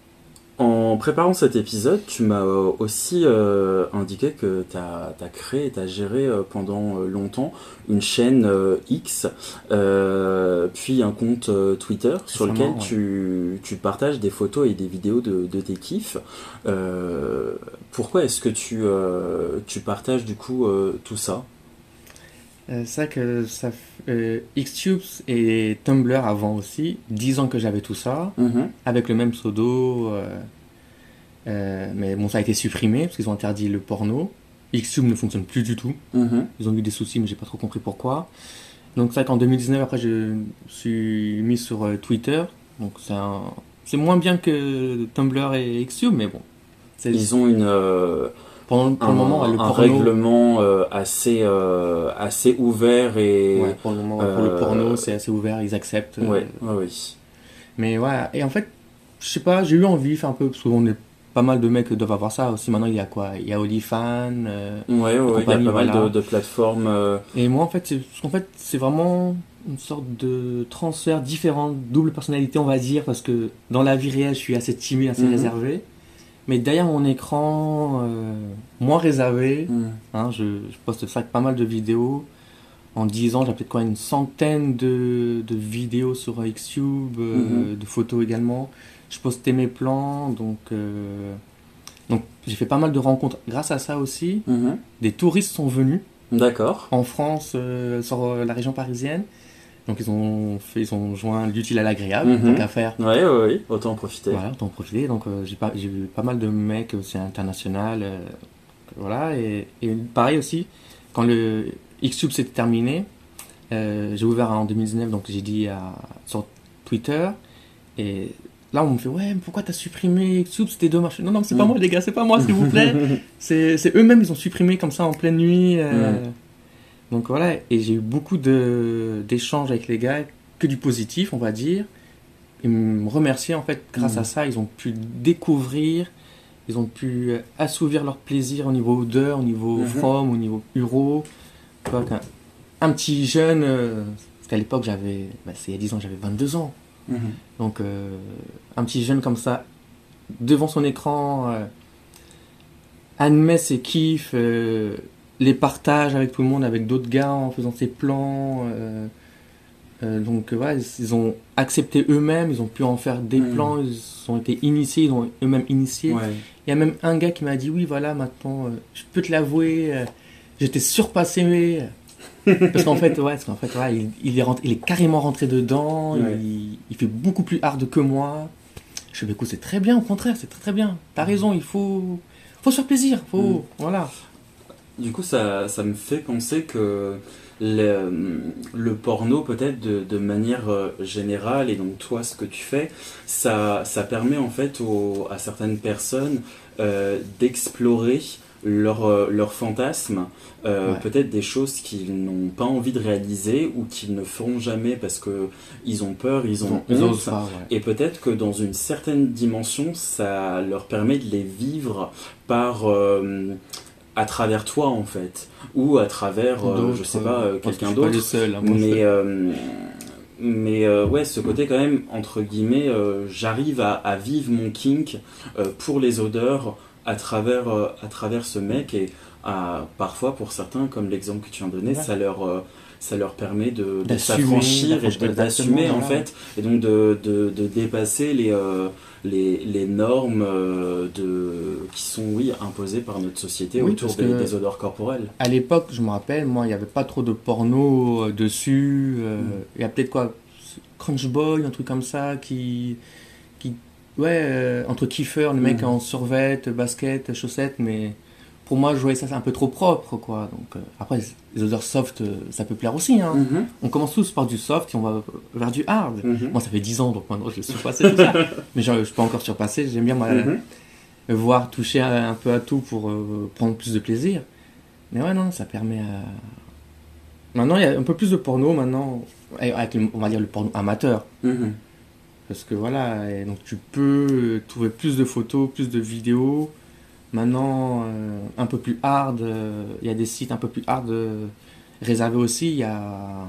En préparant cet épisode, tu m'as euh, aussi euh, indiqué que tu as créé et tu as géré euh, pendant euh, longtemps une chaîne euh, X, euh, puis un compte euh, Twitter sur lequel Récemment, ouais. tu, tu partages des photos et des vidéos de, de tes kiffs. Euh, pourquoi est-ce que tu, euh, tu partages du coup euh, tout ça? Euh, c'est vrai que ça, f- euh, Xtube et Tumblr avant aussi, dix ans que j'avais tout ça, Mhm. avec le même pseudo. euh, euh, mais bon, ça a été supprimé parce qu'ils ont interdit le porno. Xtube ne fonctionne plus du tout. Mhm. Ils ont eu des soucis, mais j'ai pas trop compris pourquoi. Donc c'est vrai qu'en deux mille dix-neuf, après, je me suis mis sur euh, Twitter. Donc c'est un... c'est moins bien que Tumblr et Xtube, mais bon. C'est... Ils ont une, euh, Pour, pour un, le moment, le un porno... règlement euh, assez, euh, assez ouvert et... Ouais, pour le moment, pour le euh, porno, c'est assez ouvert, ils acceptent. euh, Ouais, ouais, oui. Mais ouais, et en fait, je sais pas, j'ai eu envie, enfin un peu, parce qu'on est pas mal de mecs doivent avoir ça aussi. Maintenant, il y a quoi? Il y a OnlyFans. euh, Ouais, ouais, ouais, il y a compagnie, pas mal voilà. de, de plateformes. euh, Et moi, en fait, c'est, parce qu'en fait, c'est vraiment une sorte de transfert différent, double personnalité, on va dire, parce que dans la vie réelle, je suis assez timide, assez Mhm. réservé. Mais derrière mon écran, euh, moins réservé, hmm. hein, je, je poste ça avec pas mal de vidéos. En dix ans, j'ai peut-être quoi, une centaine de, de vidéos sur Xtube, euh, Mhm. de photos également. Je postais mes plans, donc, euh, donc j'ai fait pas mal de rencontres grâce à ça aussi. Mhm. Des touristes sont venus D'accord. en France, euh, sur euh, la région parisienne. Donc ils ont fait, ils ont joint l'utile à l'agréable, Mhm. tant qu'à faire. Ouais, ouais, ouais, autant en profiter. Voilà, autant en profiter. Donc euh, j'ai pas, j'ai vu pas mal de mecs aussi international, euh, voilà. Et, et pareil aussi, quand le Xtube s'était terminé, euh, j'ai ouvert en deux mille dix-neuf, donc j'ai dit à, sur Twitter, et là on me fait ouais, mais pourquoi t'as supprimé Xtube, c'était dommage. Non non, c'est pas Mm. moi les gars, c'est pas moi s'il vous plaît. c'est, c'est eux-mêmes, ils ont supprimé comme ça en pleine nuit. euh, Donc voilà, et j'ai eu beaucoup de, d'échanges avec les gars, que du positif on va dire. Ils me remerciaient en fait, grâce Mm. à ça, ils ont pu découvrir, ils ont pu euh, assouvir leur plaisir au niveau odeur, au niveau Mhm. from, au niveau uro. Tu vois, qu'un un petit jeune, euh, parce qu'à l'époque j'avais, bah, c'est il y a dix ans, j'avais vingt-deux ans. Mhm. Donc euh, un petit jeune comme ça, devant son écran, euh, admet ses kiffs, euh, les partage avec tout le monde, avec d'autres gars en faisant ses plans. euh, euh, donc euh, voilà, ils ont accepté eux-mêmes, ils ont pu en faire des Mhm. plans, ils ont été initiés, ils ont eux-mêmes initié. Ouais. Il y a même un gars qui m'a dit oui voilà maintenant euh, je peux te l'avouer, euh, j'étais surpassé euh, parce qu'en fait ouais, parce qu'en fait ouais, il, il est rentré, il est carrément rentré dedans, Ouais. il, il fait beaucoup plus hard que moi. Je fais écoute c'est très bien, au contraire c'est très très bien, t'as raison, il faut faut se faire plaisir, faut Mm. voilà. Du coup, ça, ça me fait penser que le, le porno, peut-être de, de manière euh, générale, et donc toi, ce que tu fais, ça, ça permet en fait aux- à certaines personnes euh, d'explorer leur, euh, leur fantasme, euh, Ouais. peut-être des choses qu'ils n'ont pas envie de réaliser ou qu'ils ne feront jamais parce que ils ont peur, ils ont Ils honte. osent pas, ouais. Et peut-être que dans une certaine dimension, ça leur permet de les vivre par euh, à travers toi en fait, ou à travers, euh, D'autres, je sais pas, euh, moi, quelqu'un je suis pas le d'autre. seul, hein, moi, Mais c'est- euh, mais euh, ouais, ce côté quand même entre guillemets, euh, j'arrive à, à vivre mon kink euh, pour les odeurs à travers euh, à travers ce mec et à, parfois pour certains, comme l'exemple que tu viens de donner, Ouais. ça leur, euh, ça leur permet de, de D'assumer, s'affranchir et d'assumer, de- d'assumer en voilà. fait, et donc de, de, de dépasser les, euh, les, les normes euh, de, qui sont oui, imposées par notre société Oui, autour parce des, que- des odeurs corporelles. À l'époque, je me rappelle, moi, il n'y avait pas trop de porno euh, dessus. euh, Mm. Il y a peut-être quoi, Crunch Boy, un truc comme ça, qui. qui ouais, euh, entre kiffeurs, les mecs Mm. en survêt, basket, chaussettes, mais pour moi, je voyais ça, c'est un peu trop propre, quoi. Donc, euh, après, les odeurs soft, euh, ça peut plaire aussi, hein. Mhm. On commence tous par du soft et on va vers du hard. Mhm. Moi, ça fait dix ans, donc maintenant, je le surpassé tout ça. Mais je ne suis pas encore surpassé. J'aime bien, moi, Mhm. voir, toucher un peu à tout pour euh, prendre plus de plaisir. Mais ouais, non, ça permet à... Maintenant, il y a un peu plus de porno, maintenant, avec, le- on va dire, le porno amateur. Mhm. Parce que voilà, et donc tu peux trouver plus de photos, plus de vidéos. Maintenant, euh, un peu plus hard, euh, il y a des sites un peu plus hard euh, réservés aussi. Il y a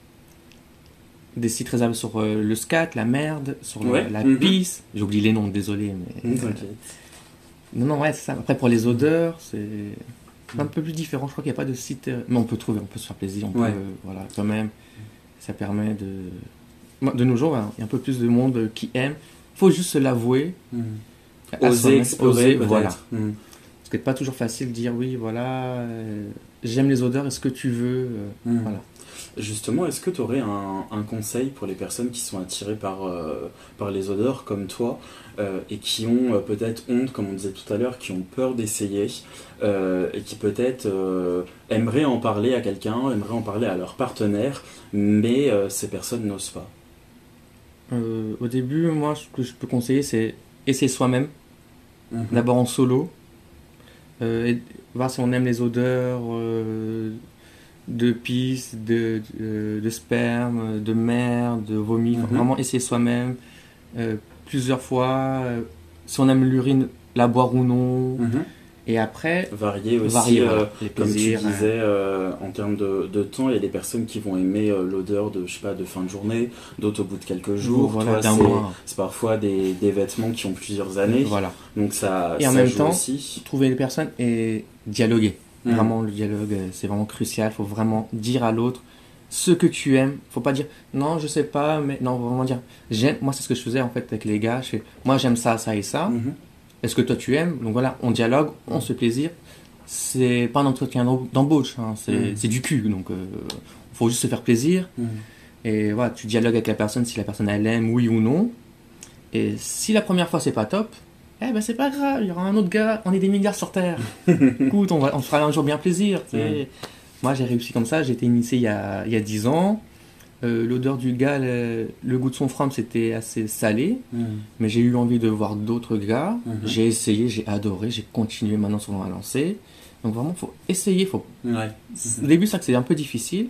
des sites réservés sur euh, le scat, la merde, sur le- Ouais. la Mhm. pisse. J'oublie les noms, désolé. Mais... Mhm, t'inquiète. Non, non, ouais, c'est ça. Après, pour les odeurs, c'est un peu plus différent. Je crois qu'il n'y a pas de site. euh, Mais on peut trouver, on peut se faire plaisir. On Ouais. peut, voilà, quand même. Ça permet de. Moi, de nos jours, hein, il y a un peu plus de monde euh, qui aime. Il faut juste se l'avouer. Mhm. à Oser soi-même, explorer, oser, peut-être. voilà. Mhm. Parce que c'est pas toujours facile de dire oui, voilà, euh, j'aime les odeurs, est-ce que tu veux euh, Mhm. Voilà. Justement, est-ce que tu aurais un, un conseil pour les personnes qui sont attirées par, euh, par les odeurs comme toi euh, et qui ont euh, peut-être honte, comme on disait tout à l'heure, qui ont peur d'essayer euh, et qui peut-être euh, aimeraient en parler à quelqu'un, aimeraient en parler à leur partenaire, mais euh, ces personnes n'osent pas. Euh, au début, moi, ce que je peux conseiller, c'est essayer soi-même, Mhm. d'abord en solo, euh, et voir si on aime les odeurs euh, de pisse, de, de, de sperme, de merde, de vomi. Enfin, Mhm. vraiment essayer soi-même euh, plusieurs fois. euh, si on aime l'urine, la boire ou non. Mhm. Et après, Varier aussi, varier, euh, voilà, les comme tu plaisirs. disais, euh, en termes de, de temps, il y a des personnes qui vont aimer euh, l'odeur de, je sais pas, de fin de journée, d'autres au bout de quelques jours. Voilà, Toi, d'un c'est, mois. c'est parfois des, des vêtements qui ont plusieurs années, Voilà. donc ça, Et en ça même joue temps, aussi. trouver les personnes et dialoguer. Mhm. Vraiment, le dialogue, euh, c'est vraiment crucial. Il faut vraiment dire à l'autre ce que tu aimes. Faut pas dire non, je sais pas, mais non, faut vraiment dire j'aime. Moi, c'est ce que je faisais en fait avec les gars. Je fais, moi, j'aime ça, ça et ça. Mhm. Est-ce que toi, tu aimes? Donc voilà, on dialogue, on se fait plaisir. C'est pas un entretien d'em- d'embauche, hein, c'est Mhm. c'est du cul. Donc, il faut juste se faire plaisir. Mhm. Et voilà, tu dialogues avec la personne si la personne elle aime, oui ou non. Et si la première fois c'est pas top, eh ben c'est pas grave, il y aura un autre gars, on est des milliards sur Terre. Écoute, on, va, on se fera un jour bien plaisir. tu sais. Mhm. Moi j'ai réussi comme ça, j'ai été initié il y a, il y a dix ans. Euh, l'odeur du gars, le, le goût de son from c'était assez salé, Mhm. mais j'ai eu envie de voir d'autres gars. Mhm. J'ai essayé, j'ai adoré, j'ai continué maintenant sur ma lancée. Donc vraiment, faut essayer, faut Ouais. au début, c'est vrai que c'est un peu difficile.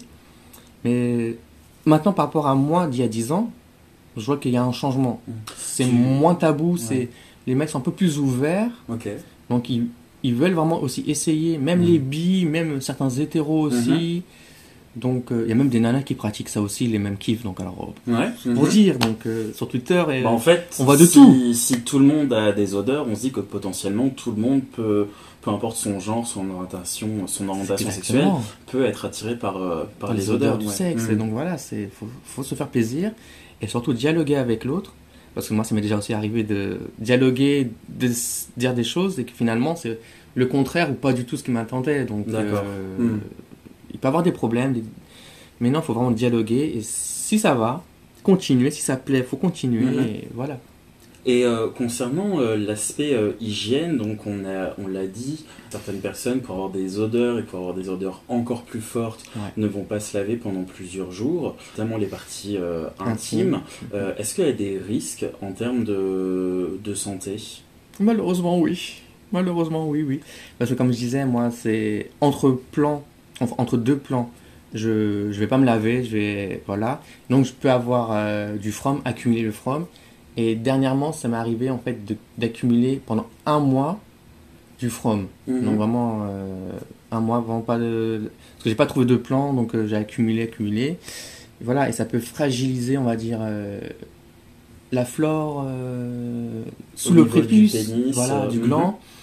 Mais maintenant, par rapport à moi d'il y a dix ans, je vois qu'il y a un changement. Mm. C'est Tu- moins tabou, Ouais. c'est les mecs sont un peu plus ouverts. Ok. Donc, ils, ils veulent vraiment aussi essayer. Même Mm. les bi, même certains hétéros aussi. Donc, euh, il y a même des nanas qui pratiquent ça aussi, les mêmes kiffs. Donc, alors, Ouais. pour Mhm. dire, donc, euh, sur Twitter. Et, Bah, en fait, on voit de si, tout. si tout le monde a des odeurs, on se dit que potentiellement tout le monde peut, peu importe son genre, son orientation, son orientation sexuelle, Exactement. peut être attiré par, euh, par, Par les, odeurs, du ouais. sexe. Mhm. Et donc voilà, c'est faut, faut se faire plaisir et surtout dialoguer avec l'autre. Parce que moi, ça m'est déjà aussi arrivé de dialoguer, de s- dire des choses et que finalement, c'est le contraire ou pas du tout ce qui m'attendait. Donc, D'accord. euh, Mhm. il peut y avoir des problèmes. des- Mais non, il faut vraiment dialoguer. Et si ça va, continuer. Si ça plaît, il faut continuer. Mhm. Et voilà. Et euh, concernant euh, l'aspect euh, hygiène, donc on a, on l'a dit, certaines personnes pour avoir des odeurs et pour avoir des odeurs encore plus fortes Ouais. ne vont pas se laver pendant plusieurs jours, notamment les parties euh, Intime. intimes. Euh, est-ce qu'il y a des risques en termes de, de santé? Malheureusement, oui. Malheureusement, oui, oui. Parce que comme je disais, moi, c'est entre plans, enfin, entre deux plans, je je vais pas me laver, je vais voilà. Donc je peux avoir euh, du from, accumuler le from. Et dernièrement, ça m'est arrivé en fait de- d'accumuler pendant un mois du from. Mhm. Donc vraiment euh, un mois, vraiment pas de parce que j'ai pas trouvé de plan, donc euh, j'ai accumulé, accumulé. Et voilà, et ça peut fragiliser, on va dire. euh, la flore euh, sous Au le niveau du prépuce, pénis, voilà, euh, du mhm. gland.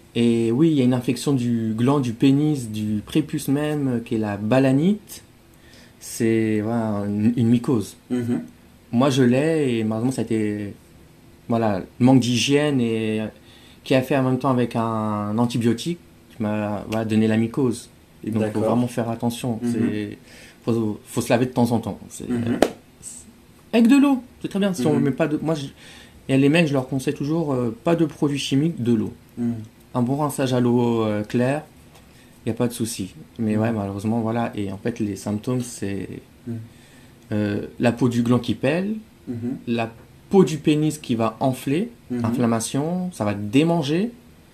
Et oui, il y a une infection du gland du pénis, du prépuce même, qui est la balanite. C'est voilà, une, une mycose. Mhm. Moi, je l'ai et malheureusement, ça a été voilà, manque d'hygiène et qui a fait en même temps avec un antibiotique qui m'a voilà, donné la mycose. Et donc, il faut D'accord. vraiment faire attention. Mhm. C'est faut, faut se laver de temps en temps. C'est- Mhm. Avec de l'eau, c'est très bien. Si on Mhm. met pas de, moi, je- et les mecs, je leur conseille toujours euh, pas de produits chimiques, de l'eau. Mhm. Un bon rinçage à l'eau euh, claire, il n'y a pas de souci. Mais Mhm. ouais, malheureusement, voilà. Et en fait, les symptômes, c'est Mhm. euh, la peau du gland qui pèle, Mhm. la peau du pénis qui va enfler, Mhm. inflammation, ça va démanger,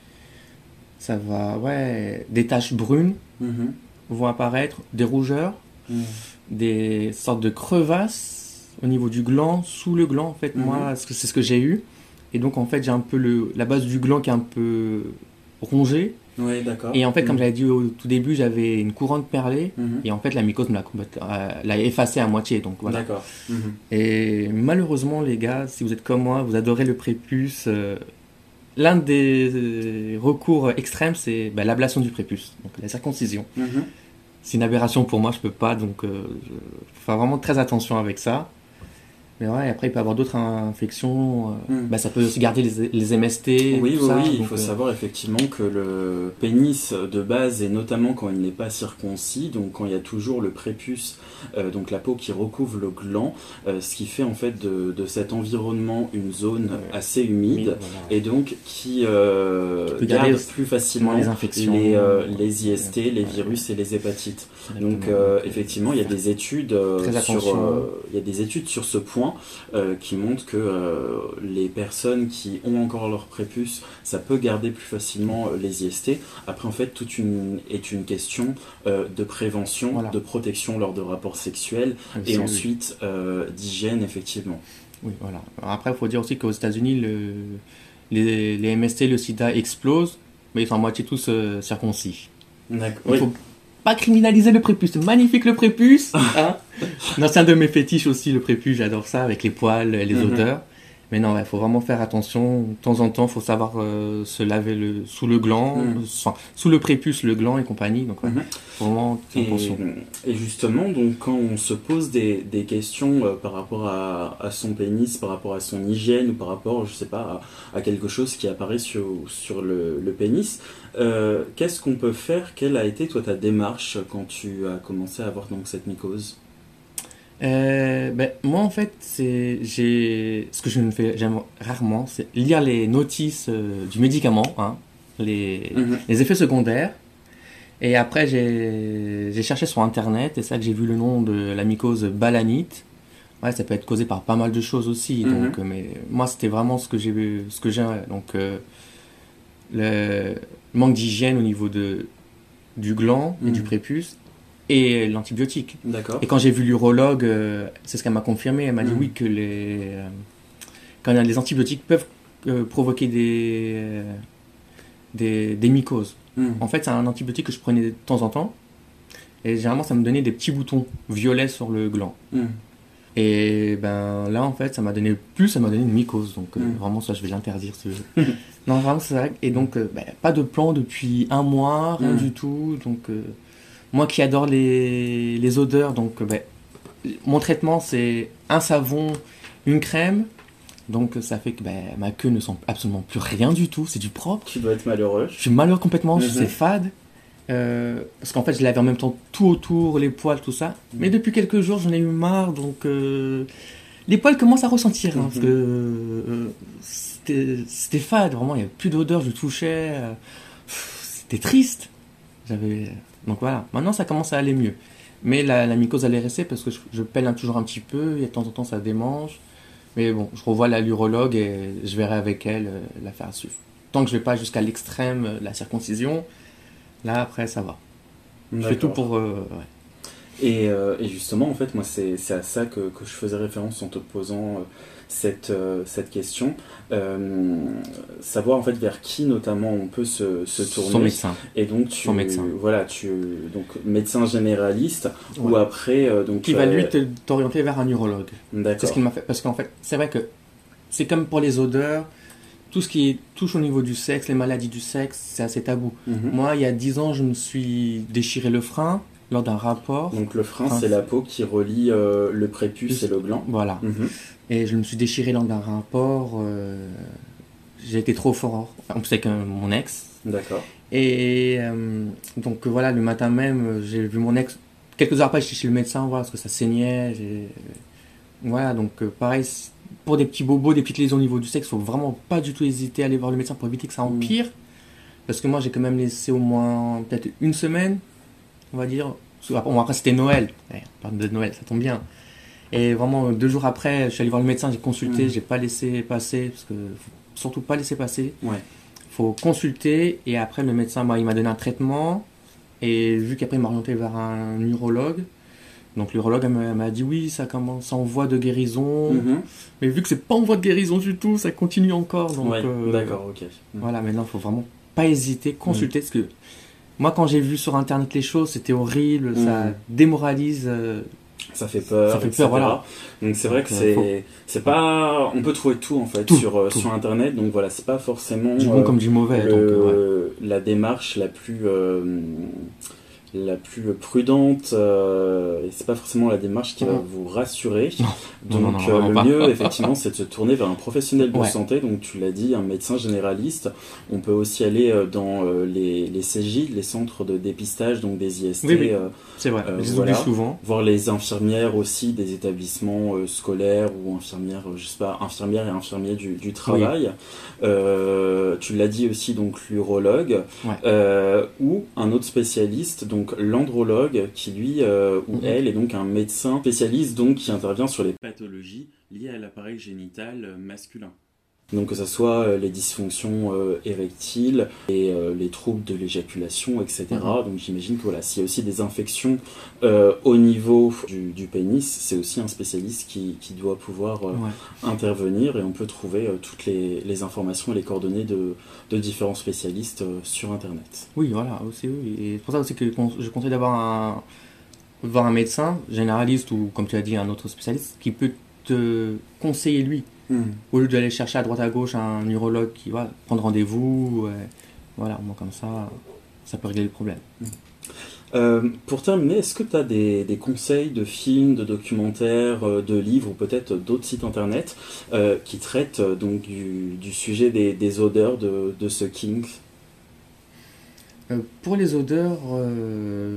ça va, ouais, des taches brunes Mhm. vont apparaître, des rougeurs, Mhm. des sortes de crevasses au niveau du gland, sous le gland, en fait, Mhm. moi, parce que c'est ce que j'ai eu. Et donc, en fait, j'ai un peu le, la base du gland qui est un peu rongée. Ouais, d'accord. Et en fait, comme Mhm. j'avais dit au tout début, j'avais une couronne perlée. Mhm. Et en fait, la mycose me l'a complète- euh, l'a effacée à moitié. Donc voilà. D'accord. Mhm. Et malheureusement, les gars, si vous êtes comme moi, vous adorez le prépuce. euh, L'un des euh, recours extrêmes, c'est bah, l'ablation du prépuce, donc la circoncision. Mhm. C'est une aberration pour moi, je peux pas, donc il faut faire vraiment très attention avec ça. Mais ouais, après, il peut y avoir d'autres infections. euh, Mm. bah, ça peut aussi garder les, les M S T. Oui, tout oui, ça, oui, il donc, faut euh, savoir effectivement que le pénis de base, et notamment quand il n'est pas circoncis, donc quand il y a toujours le prépuce, euh, donc la peau qui recouvre le gland, euh, ce qui fait en fait de, de cet environnement une zone Ouais. assez humide, voilà. et donc qui euh, Qui peut garde garder plus facilement les infections, les, euh, ouais. les I S T, les Ouais. virus et les hépatites. Exactement. Donc euh, effectivement, il y a des études euh, Très sur attention. euh, il y a des études sur ce point euh, qui montrent que euh, les personnes qui ont encore leur prépuce, ça peut garder plus facilement euh, les I S T. Après, en fait, toute une est une question euh, de prévention, Voilà. de protection lors de rapports sexuels Aussi, et oui. ensuite euh, d'hygiène, effectivement. Oui, voilà. Alors après, il faut dire aussi qu'aux États-Unis, le, les, les M S T, le sida explosent, mais ils sont à moitié tous euh, circoncis. D'accord. Il faut pas criminaliser le prépuce. C'est magnifique le prépuce. Hein. Non, c'est un de mes fétiches aussi, le prépuce. J'adore ça, avec les poils, les Mhm. odeurs. Mais non, il faut vraiment faire attention. De temps en temps, il faut savoir euh, se laver le, sous le gland, Mhm. euh, enfin, sous le prépuce, le gland et compagnie. Donc, ouais, Mhm. faut vraiment faire Et, attention. et justement, donc, quand on se pose des, des questions euh, par rapport à, à son pénis, par rapport à son hygiène ou par rapport, je sais pas, à, à quelque chose qui apparaît sur, sur le, le pénis, euh, qu'est-ce qu'on peut faire? Quelle a été, toi, ta démarche quand tu as commencé à avoir donc, cette mycose? Euh, ben, moi, en fait, c'est, j'ai, ce que je ne fais j'aime rarement, c'est lire les notices euh, du médicament, hein, les, Mhm. les effets secondaires. Et après, j'ai, j'ai cherché sur Internet, et c'est ça que j'ai vu le nom de la mycose balanite. Ouais, ça peut être causé par pas mal de choses aussi. Mhm. Donc, euh, mais moi, c'était vraiment ce que j'ai vu, ce que j'ai. Donc, euh, le manque d'hygiène au niveau de, du gland et Mhm. du prépuce, et l'antibiotique. D'accord. Et quand j'ai vu l'urologue, euh, c'est ce qu'elle m'a confirmé. Elle m'a dit Mhm. oui que les, euh, quand les antibiotiques peuvent euh, provoquer des, euh, des, des mycoses. Mhm. En fait, c'est un antibiotique que je prenais de temps en temps. Et généralement, ça me donnait des petits boutons violets sur le gland. Mhm. Et ben là, en fait, ça m'a donné plus, ça m'a donné une mycose. Donc euh, Mhm. vraiment, ça, je vais l'interdire. Ce... non, vraiment, c'est vrai. Et donc, euh, ben, pas de plan depuis un mois, rien Mhm. du tout. Donc, euh, moi qui adore les, les odeurs, donc euh, ben, mon traitement, c'est un savon, une crème. Donc, ça fait que ben, ma queue ne sent absolument plus rien du tout. C'est du propre. Tu dois être malheureux. Je suis malheureux complètement, Mhm. c'est fade. Euh, parce qu'en fait, je l'avais en même temps tout autour, les poils, tout ça. Mais depuis quelques jours, j'en ai eu marre, donc euh, les poils commencent à ressentir. Hein, Mhm. parce que euh, c'était c'était fade, vraiment, il n'y avait plus d'odeur, je touchais. euh, pff, c'était triste. J'avais... Donc voilà, maintenant ça commence à aller mieux. Mais la, la mycose, elle est restée parce que je, je pèle un- toujours un petit peu, et de temps en temps ça démange. Mais bon, je revois la l'urologue et je verrai avec elle euh, l'affaire à suivre. Tant que je vais pas jusqu'à l'extrême euh, de la circoncision, là après ça va. Je fais tout D'accord. pour... euh, ouais. Et, euh, et justement, en fait, moi, c'est c'est à ça que, que je faisais référence en te posant euh, cette, euh, cette question. Euh, savoir, en fait, vers qui, notamment, on peut se, se tourner. Son médecin. Et donc, tu, Son médecin. voilà, tu, donc, médecin généraliste, ou Ouais. après, euh, donc... Qui va euh, lui te- t'orienter vers un urologue. C'est ce D'accord. qu'il m'a fait. Parce qu'en fait, c'est vrai que c'est comme pour les odeurs. tout ce qui est, touche au niveau du sexe, les maladies du sexe, c'est assez tabou. Mhm. Moi, il y a dix ans, je me suis déchiré le frein lors d'un rapport. Donc le frein, Enfin, c'est la peau qui relie euh, le prépuce et le gland. Voilà. Mhm. Et je me suis déchiré lors d'un rapport. euh, J'ai été trop fort. En plus, avec euh, mon ex. D'accord. Et euh, donc, euh, voilà, le matin même, euh, j'ai vu mon ex. Quelques heures après, j'étais chez le médecin, voilà, parce que ça saignait. j'ai- Voilà, donc euh, pareil, c- pour des petits bobos, des petites lésions au niveau du sexe, faut vraiment pas du tout hésiter à aller voir le médecin pour éviter que ça empire. Parce que moi, j'ai quand même laissé au moins peut-être une semaine, on va dire. Bon, après, c'était Noël. Ouais, on parle de Noël, ça tombe bien. Et vraiment, deux jours après, je suis allé voir le médecin, j'ai consulté, Mm. j'ai pas laissé passer, parce que faut surtout pas laisser passer. Ouais. Faut consulter, et après, le médecin, bah, il m'a donné un traitement, et vu qu'après, il m'a orienté vers un urologue. Donc, l'urologue elle m'a elle m'a dit oui, ça commence en voie de guérison, Mhm. mais vu que c'est pas en voie de guérison du tout, ça continue encore. Donc, Ouais, euh, d'accord, ok. Mm. voilà, maintenant, faut vraiment pas hésiter, consulter, parce que moi, quand j'ai vu sur internet les choses, c'était horrible, ça Mm. démoralise. euh, Ça fait peur, Ça fait et cetera. peur, voilà. Donc c'est vrai Donc, que euh, c'est faut- c'est pas, on peut trouver tout en fait Tout, sur euh, tout. sur internet. Donc voilà, c'est pas forcément Du bon euh, comme du mauvais. le- Donc, euh, ouais. la démarche la plus euh, la plus prudente. Euh, et c'est pas forcément la démarche qui va Mhm. vous rassurer. Non. Donc Non, non, non, euh, vraiment le pas. mieux effectivement, c'est de se tourner vers un professionnel de Ouais. santé. Donc tu l'as dit, un médecin généraliste. On peut aussi aller euh, dans euh, les les C J, les centres de dépistage, donc des I S T. Oui, oui. euh, C'est vrai, Euh, je les voilà. oublie souvent. voir les infirmières aussi des établissements euh, scolaires ou infirmières, euh, je sais pas, infirmières et infirmiers du, du travail. Euh, tu l'as dit aussi, donc l'urologue, Ouais. euh, ou un autre spécialiste, donc l'andrologue, qui lui euh, ou Mhm. elle est donc un médecin spécialiste donc qui intervient sur les pathologies liées à l'appareil génital euh, masculin. Donc que ce soit euh, les dysfonctions euh, érectiles et euh, les troubles de l'éjaculation, et cetera. Mhm. Donc j'imagine que voilà, s'il y a aussi des infections euh, au niveau du, du pénis, c'est aussi un spécialiste qui, qui doit pouvoir euh, Ouais. intervenir, et on peut trouver euh, toutes les, les informations et les coordonnées de, de différents spécialistes euh, sur Internet. Oui, voilà, aussi, oui. Et c'est pour ça aussi que con- je conseille d'avoir un, voir un médecin généraliste ou, comme tu as dit, un autre spécialiste qui peut te conseiller lui. Au lieu d'aller chercher à droite à gauche un urologue qui va prendre rendez-vous. ouais. Voilà, moi comme ça, ça peut régler le problème. Euh, pour terminer, est-ce que tu as des, des conseils de films, de documentaires, euh, de livres ou peut-être d'autres sites internet euh, qui traitent euh, donc du, du sujet des, des odeurs de, de ce kink? Euh, pour les odeurs, euh,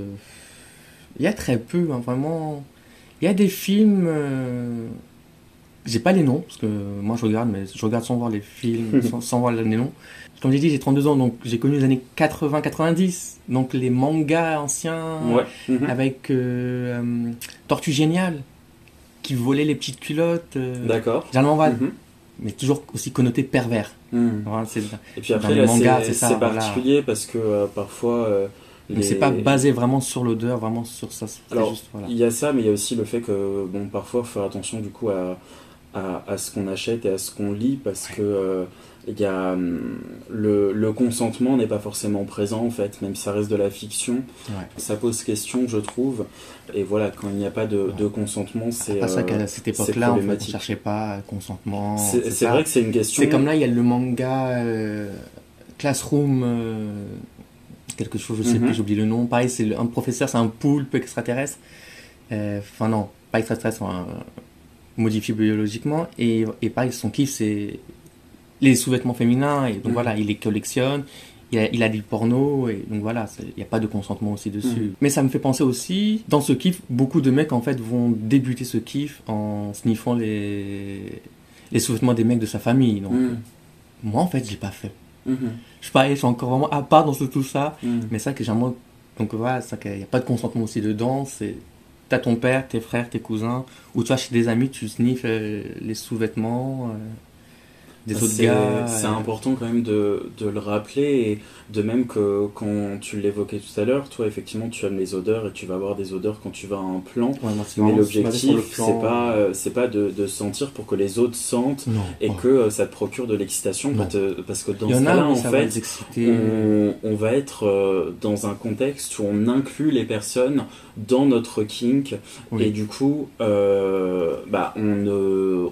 il y a très peu, hein, vraiment. Il y a des films. euh, J'ai pas les noms, parce que moi je regarde, mais je regarde sans voir les films, sans, sans voir les noms. Comme j'ai dit, j'ai trente-deux ans, donc j'ai connu les années quatre-vingts quatre-vingt-dix. Donc les mangas anciens, Ouais. Mhm. avec euh, euh, Tortue Géniale, qui volait les petites culottes. euh, D'accord. généralement, voilà, Mhm. mais toujours aussi connoté pervers. Mhm. Voilà, c'est- Et puis Dans après, les là, mangas, c'est c'est ça, c'est voilà. particulier parce que euh, parfois. euh, Mais les- c'est pas basé vraiment sur l'odeur, vraiment sur ça. C'est Alors, juste, voilà. il y a ça, mais il y a aussi le fait que, bon, parfois, faut faire attention du coup à, à, à ce qu'on achète et à ce qu'on lit, parce que euh, il y a, hum, le, le consentement n'est pas forcément présent, en fait, même si ça reste de la fiction. Ouais. Ça pose question, je trouve. Et voilà, quand il n'y a pas de, de consentement, c'est C'est pas ça euh, qu'à cette c'est époque-là, en fait, on problématique. cherchait pas consentement. C'est c'est ça. vrai que c'est une question. C'est comme là, il y a le manga euh, Classroom, euh, quelque chose, je sais Mhm. plus, j'oublie le nom. Pareil, c'est le- un professeur, c'est un poulpe extraterrestre. Euh, Enfin non, pas extraterrestre, un, modifié biologiquement. Et, et pareil, son kiff, c'est les sous-vêtements féminins. Et donc Mhm. voilà, il les collectionne. Il a, il a du porno, et donc voilà, c'est- il n'y a pas de consentement aussi dessus. Mhm. Mais ça me fait penser aussi, dans ce kiff, beaucoup de mecs en fait vont débuter ce kiff en sniffant les, les sous-vêtements des mecs de sa famille. Donc Mhm. moi en fait, j'ai pas fait. Mhm. Je suis pas, je suis encore vraiment à part dans ce, tout ça. Mhm. Mais ça que j'aimerais. Donc voilà, ça qu'il n'y a pas de consentement aussi dedans. C'est t'as ton père, tes frères, tes cousins, ou tu vas chez des amis, tu sniffes euh, les sous-vêtements euh, des autres C'est gars. c'est euh. important quand même de, de le rappeler, et de même que quand tu l'évoquais tout à l'heure, toi effectivement tu aimes les odeurs et tu vas avoir des odeurs quand tu vas à un plan. Ouais, moi, c'est Mais vraiment basé sur le l'objectif, plan, c'est pas, euh, euh, c'est pas de, de sentir pour que les autres sentent Non. et ouais. que euh, ça te procure de l'excitation, Non. parce que- parce que dans Il y ce en a cas-là, où en ça va fait, les exciter. on, on va être euh, dans un contexte où on inclut les personnes dans notre kink, Oui. et du coup, euh, bah, on ne- on n'a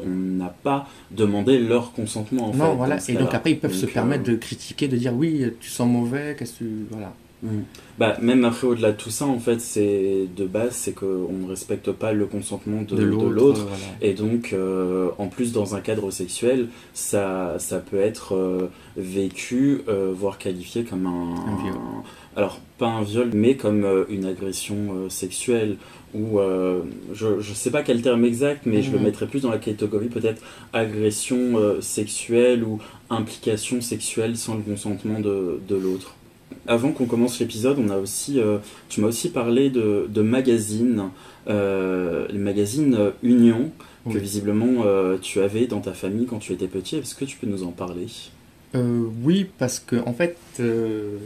n'a pas demandé leur consentement en non, fait. voilà. Et donc après ils peuvent donc, se permettre euh... de critiquer, de dire oui, tu sens mauvais, qu'est-ce que tu... Voilà. Mmh. Bah, même après au-delà de tout ça en fait c'est de base c'est qu'on ne respecte pas le consentement de, de l'autre, de l'autre. Voilà. Et donc euh, en plus dans un cadre sexuel ça, ça peut être euh, vécu euh, voire qualifié comme un, un viol. Un, alors pas un viol mais comme euh, une agression euh, sexuelle ou euh, je ne sais pas quel terme exact mais mmh. je le mettrais plus dans la catégorie peut-être agression euh, sexuelle ou implication sexuelle sans le consentement de, de l'autre. Avant qu'on commence l'épisode, on a aussi, euh, tu m'as aussi parlé de, de magazines, euh, les magazines Union, que oui. visiblement euh, tu avais dans ta famille quand tu étais petit. Est-ce que tu peux nous en parler ? euh, Oui, parce que en fait, euh,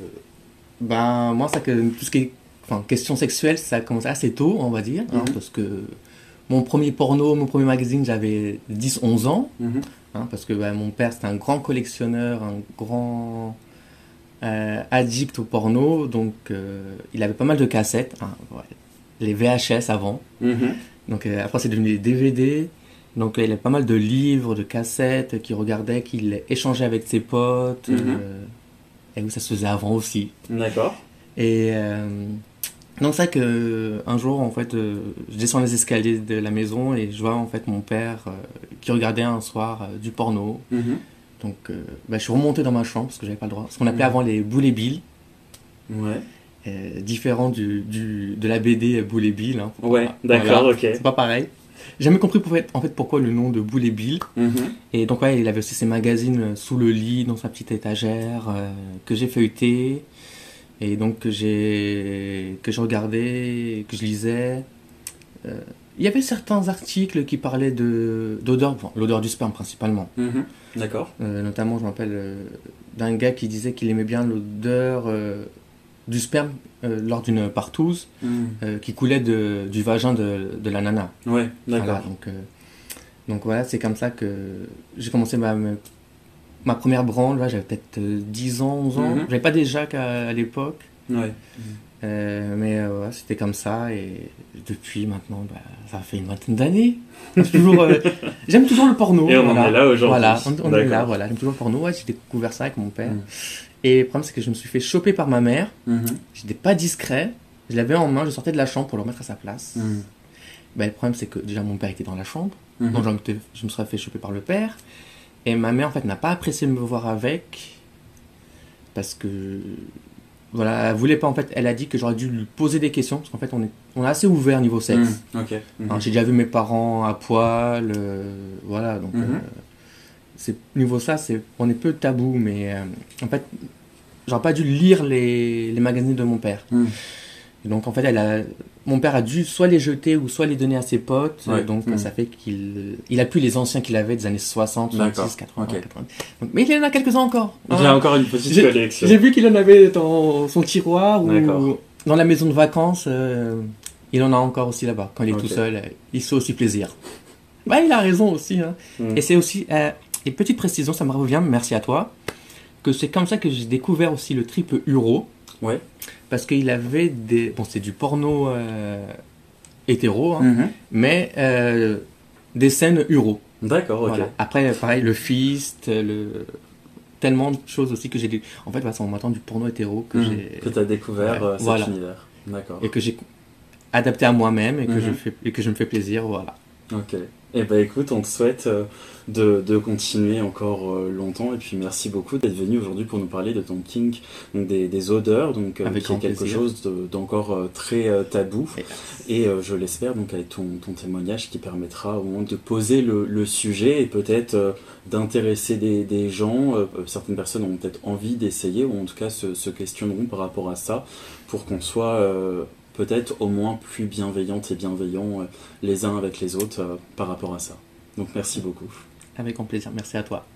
ben, moi, ça, tout ce qui est enfin, question sexuelle, ça a commencé assez tôt, on va dire, mm-hmm. hein, parce que mon premier porno, mon premier magazine, j'avais dix onze ans, mm-hmm. hein, parce que ben, mon père, c'était un grand collectionneur, un grand... Euh, addict au porno, donc euh, il avait pas mal de cassettes, hein, ouais, les V H S avant, mm-hmm. donc euh, après c'est devenu des D V D, donc euh, il avait pas mal de livres, de cassettes qu'il regardait, qu'il échangeait avec ses potes, mm-hmm. euh, et où ça se faisait avant aussi. D'accord. Et euh, donc c'est vrai que un jour en fait, euh, je descends les escaliers de la maison et je vois en fait mon père euh, qui regardait un soir euh, du porno. Mm-hmm. Donc, euh, bah, je suis remonté dans ma chambre parce que j'avais pas le droit. Ce qu'on appelait avant les Boule et Bill. Ouais. Euh, différent du, du, de la B D Boule et Bill. Hein, ouais, pas, d'accord, voilà. Ok. C'est pas pareil. J'ai jamais compris pour, en fait pourquoi le nom de Boule et Bill. Mm-hmm. Et donc, ouais, il avait aussi ses magazines sous le lit, dans sa petite étagère, euh, que j'ai feuilleté. Et donc, que j'ai, que je regardais, que je lisais. Euh, il y avait certains articles qui parlaient de, d'odeur, bon, l'odeur du sperme principalement. Mm-hmm. D'accord. Euh, notamment, je me rappelle euh, d'un gars qui disait qu'il aimait bien l'odeur euh, du sperme euh, lors d'une partouze mm. euh, qui coulait de, du vagin de, de la nana. Ouais, d'accord. Voilà, donc, euh, donc voilà, c'est comme ça que j'ai commencé ma, ma première branle. Là, j'avais peut-être dix ans, onze ans. Mm-hmm. J'avais pas déjà qu'à à l'époque. Ouais. Mm. Euh, mais euh, ouais, c'était comme ça et depuis maintenant bah, ça fait une vingtaine d'années. toujours, euh, j'aime toujours le porno. Et on voilà. en est là aujourd'hui. Voilà, on, on est là, voilà. J'aime toujours le porno. Ouais, j'ai découvert ça avec mon père. Mm. Et le problème c'est que je me suis fait choper par ma mère. Mm-hmm. J'étais pas discret. Je l'avais en main. Je sortais de la chambre pour le remettre à sa place. Mm. Bah, le problème c'est que déjà mon père était dans la chambre. Mm-hmm. Donc je, je me serais fait choper par le père. Et ma mère en fait n'a pas apprécié de me voir avec parce que voilà, elle voulait pas en fait, elle a dit que j'aurais dû lui poser des questions parce qu'en fait on est on est assez ouvert niveau sexe. Mmh, okay. Mmh. Alors, j'ai déjà vu mes parents à poil, euh, voilà donc mmh. euh, c'est niveau ça c'est on est peu tabou mais euh, en fait j'aurais pas dû lire les les magazines de mon père. Mmh. Et donc en fait elle a mon père a dû soit les jeter ou soit les donner à ses potes. Ouais. Donc mmh. ça fait qu'il il a plus les anciens qu'il avait des années soixante, soixante-dix, quatre-vingts, okay. quatre-vingts. Donc, mais il en a quelques-uns encore. Il hein. a encore une petite j'ai, collection. J'ai vu qu'il en avait dans son tiroir ou dans la maison de vacances. Euh, il en a encore aussi là-bas. Quand il est okay. tout seul, euh, il se fait aussi plaisir. Bah, il a raison aussi. Hein. Mmh. Et c'est aussi... Euh, et petite précision, ça me revient, merci à toi, que c'est comme ça que j'ai découvert aussi le trip Uro. Ouais. Parce qu'il avait des... Bon, c'est du porno euh, hétéro, hein, mm-hmm. mais euh, des scènes Uro. D'accord, ok. Voilà. Après, pareil, le fist, le... tellement de choses aussi que j'ai... En fait, c'est en m'attendant du porno hétéro que mmh. j'ai... Que tu as découvert ouais, euh, cet voilà. univers. D'accord. Et que j'ai adapté à moi-même et que, mm-hmm. je, fais... et que je me fais plaisir, voilà. Ok. Eh ben écoute, on te souhaite euh, de, de continuer encore euh, longtemps et puis merci beaucoup d'être venu aujourd'hui pour nous parler de ton kink, donc des, des odeurs, donc euh, qui est quelque plaisir. chose de, d'encore euh, très euh, tabou et, et euh, je l'espère donc avec ton, ton témoignage qui permettra au moins de poser le, le sujet et peut-être euh, d'intéresser des, des gens. Euh, certaines personnes ont peut-être envie d'essayer ou en tout cas se, se questionneront par rapport à ça pour qu'on soit euh, peut-être au moins plus bienveillantes et bienveillants euh, les uns avec les autres euh, par rapport à ça. Donc merci beaucoup. Avec grand plaisir, merci à toi.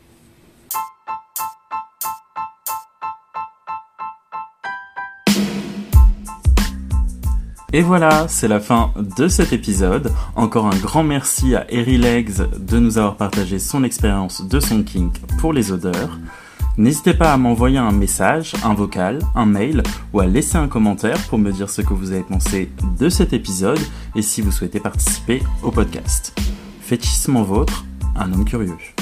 Et voilà, c'est la fin de cet épisode. Encore un grand merci à Eri Legs de nous avoir partagé son expérience de son kink pour les odeurs. N'hésitez pas à m'envoyer un message, un vocal, un mail ou à laisser un commentaire pour me dire ce que vous avez pensé de cet épisode et si vous souhaitez participer au podcast. Fétichissement vôtre, un homme curieux.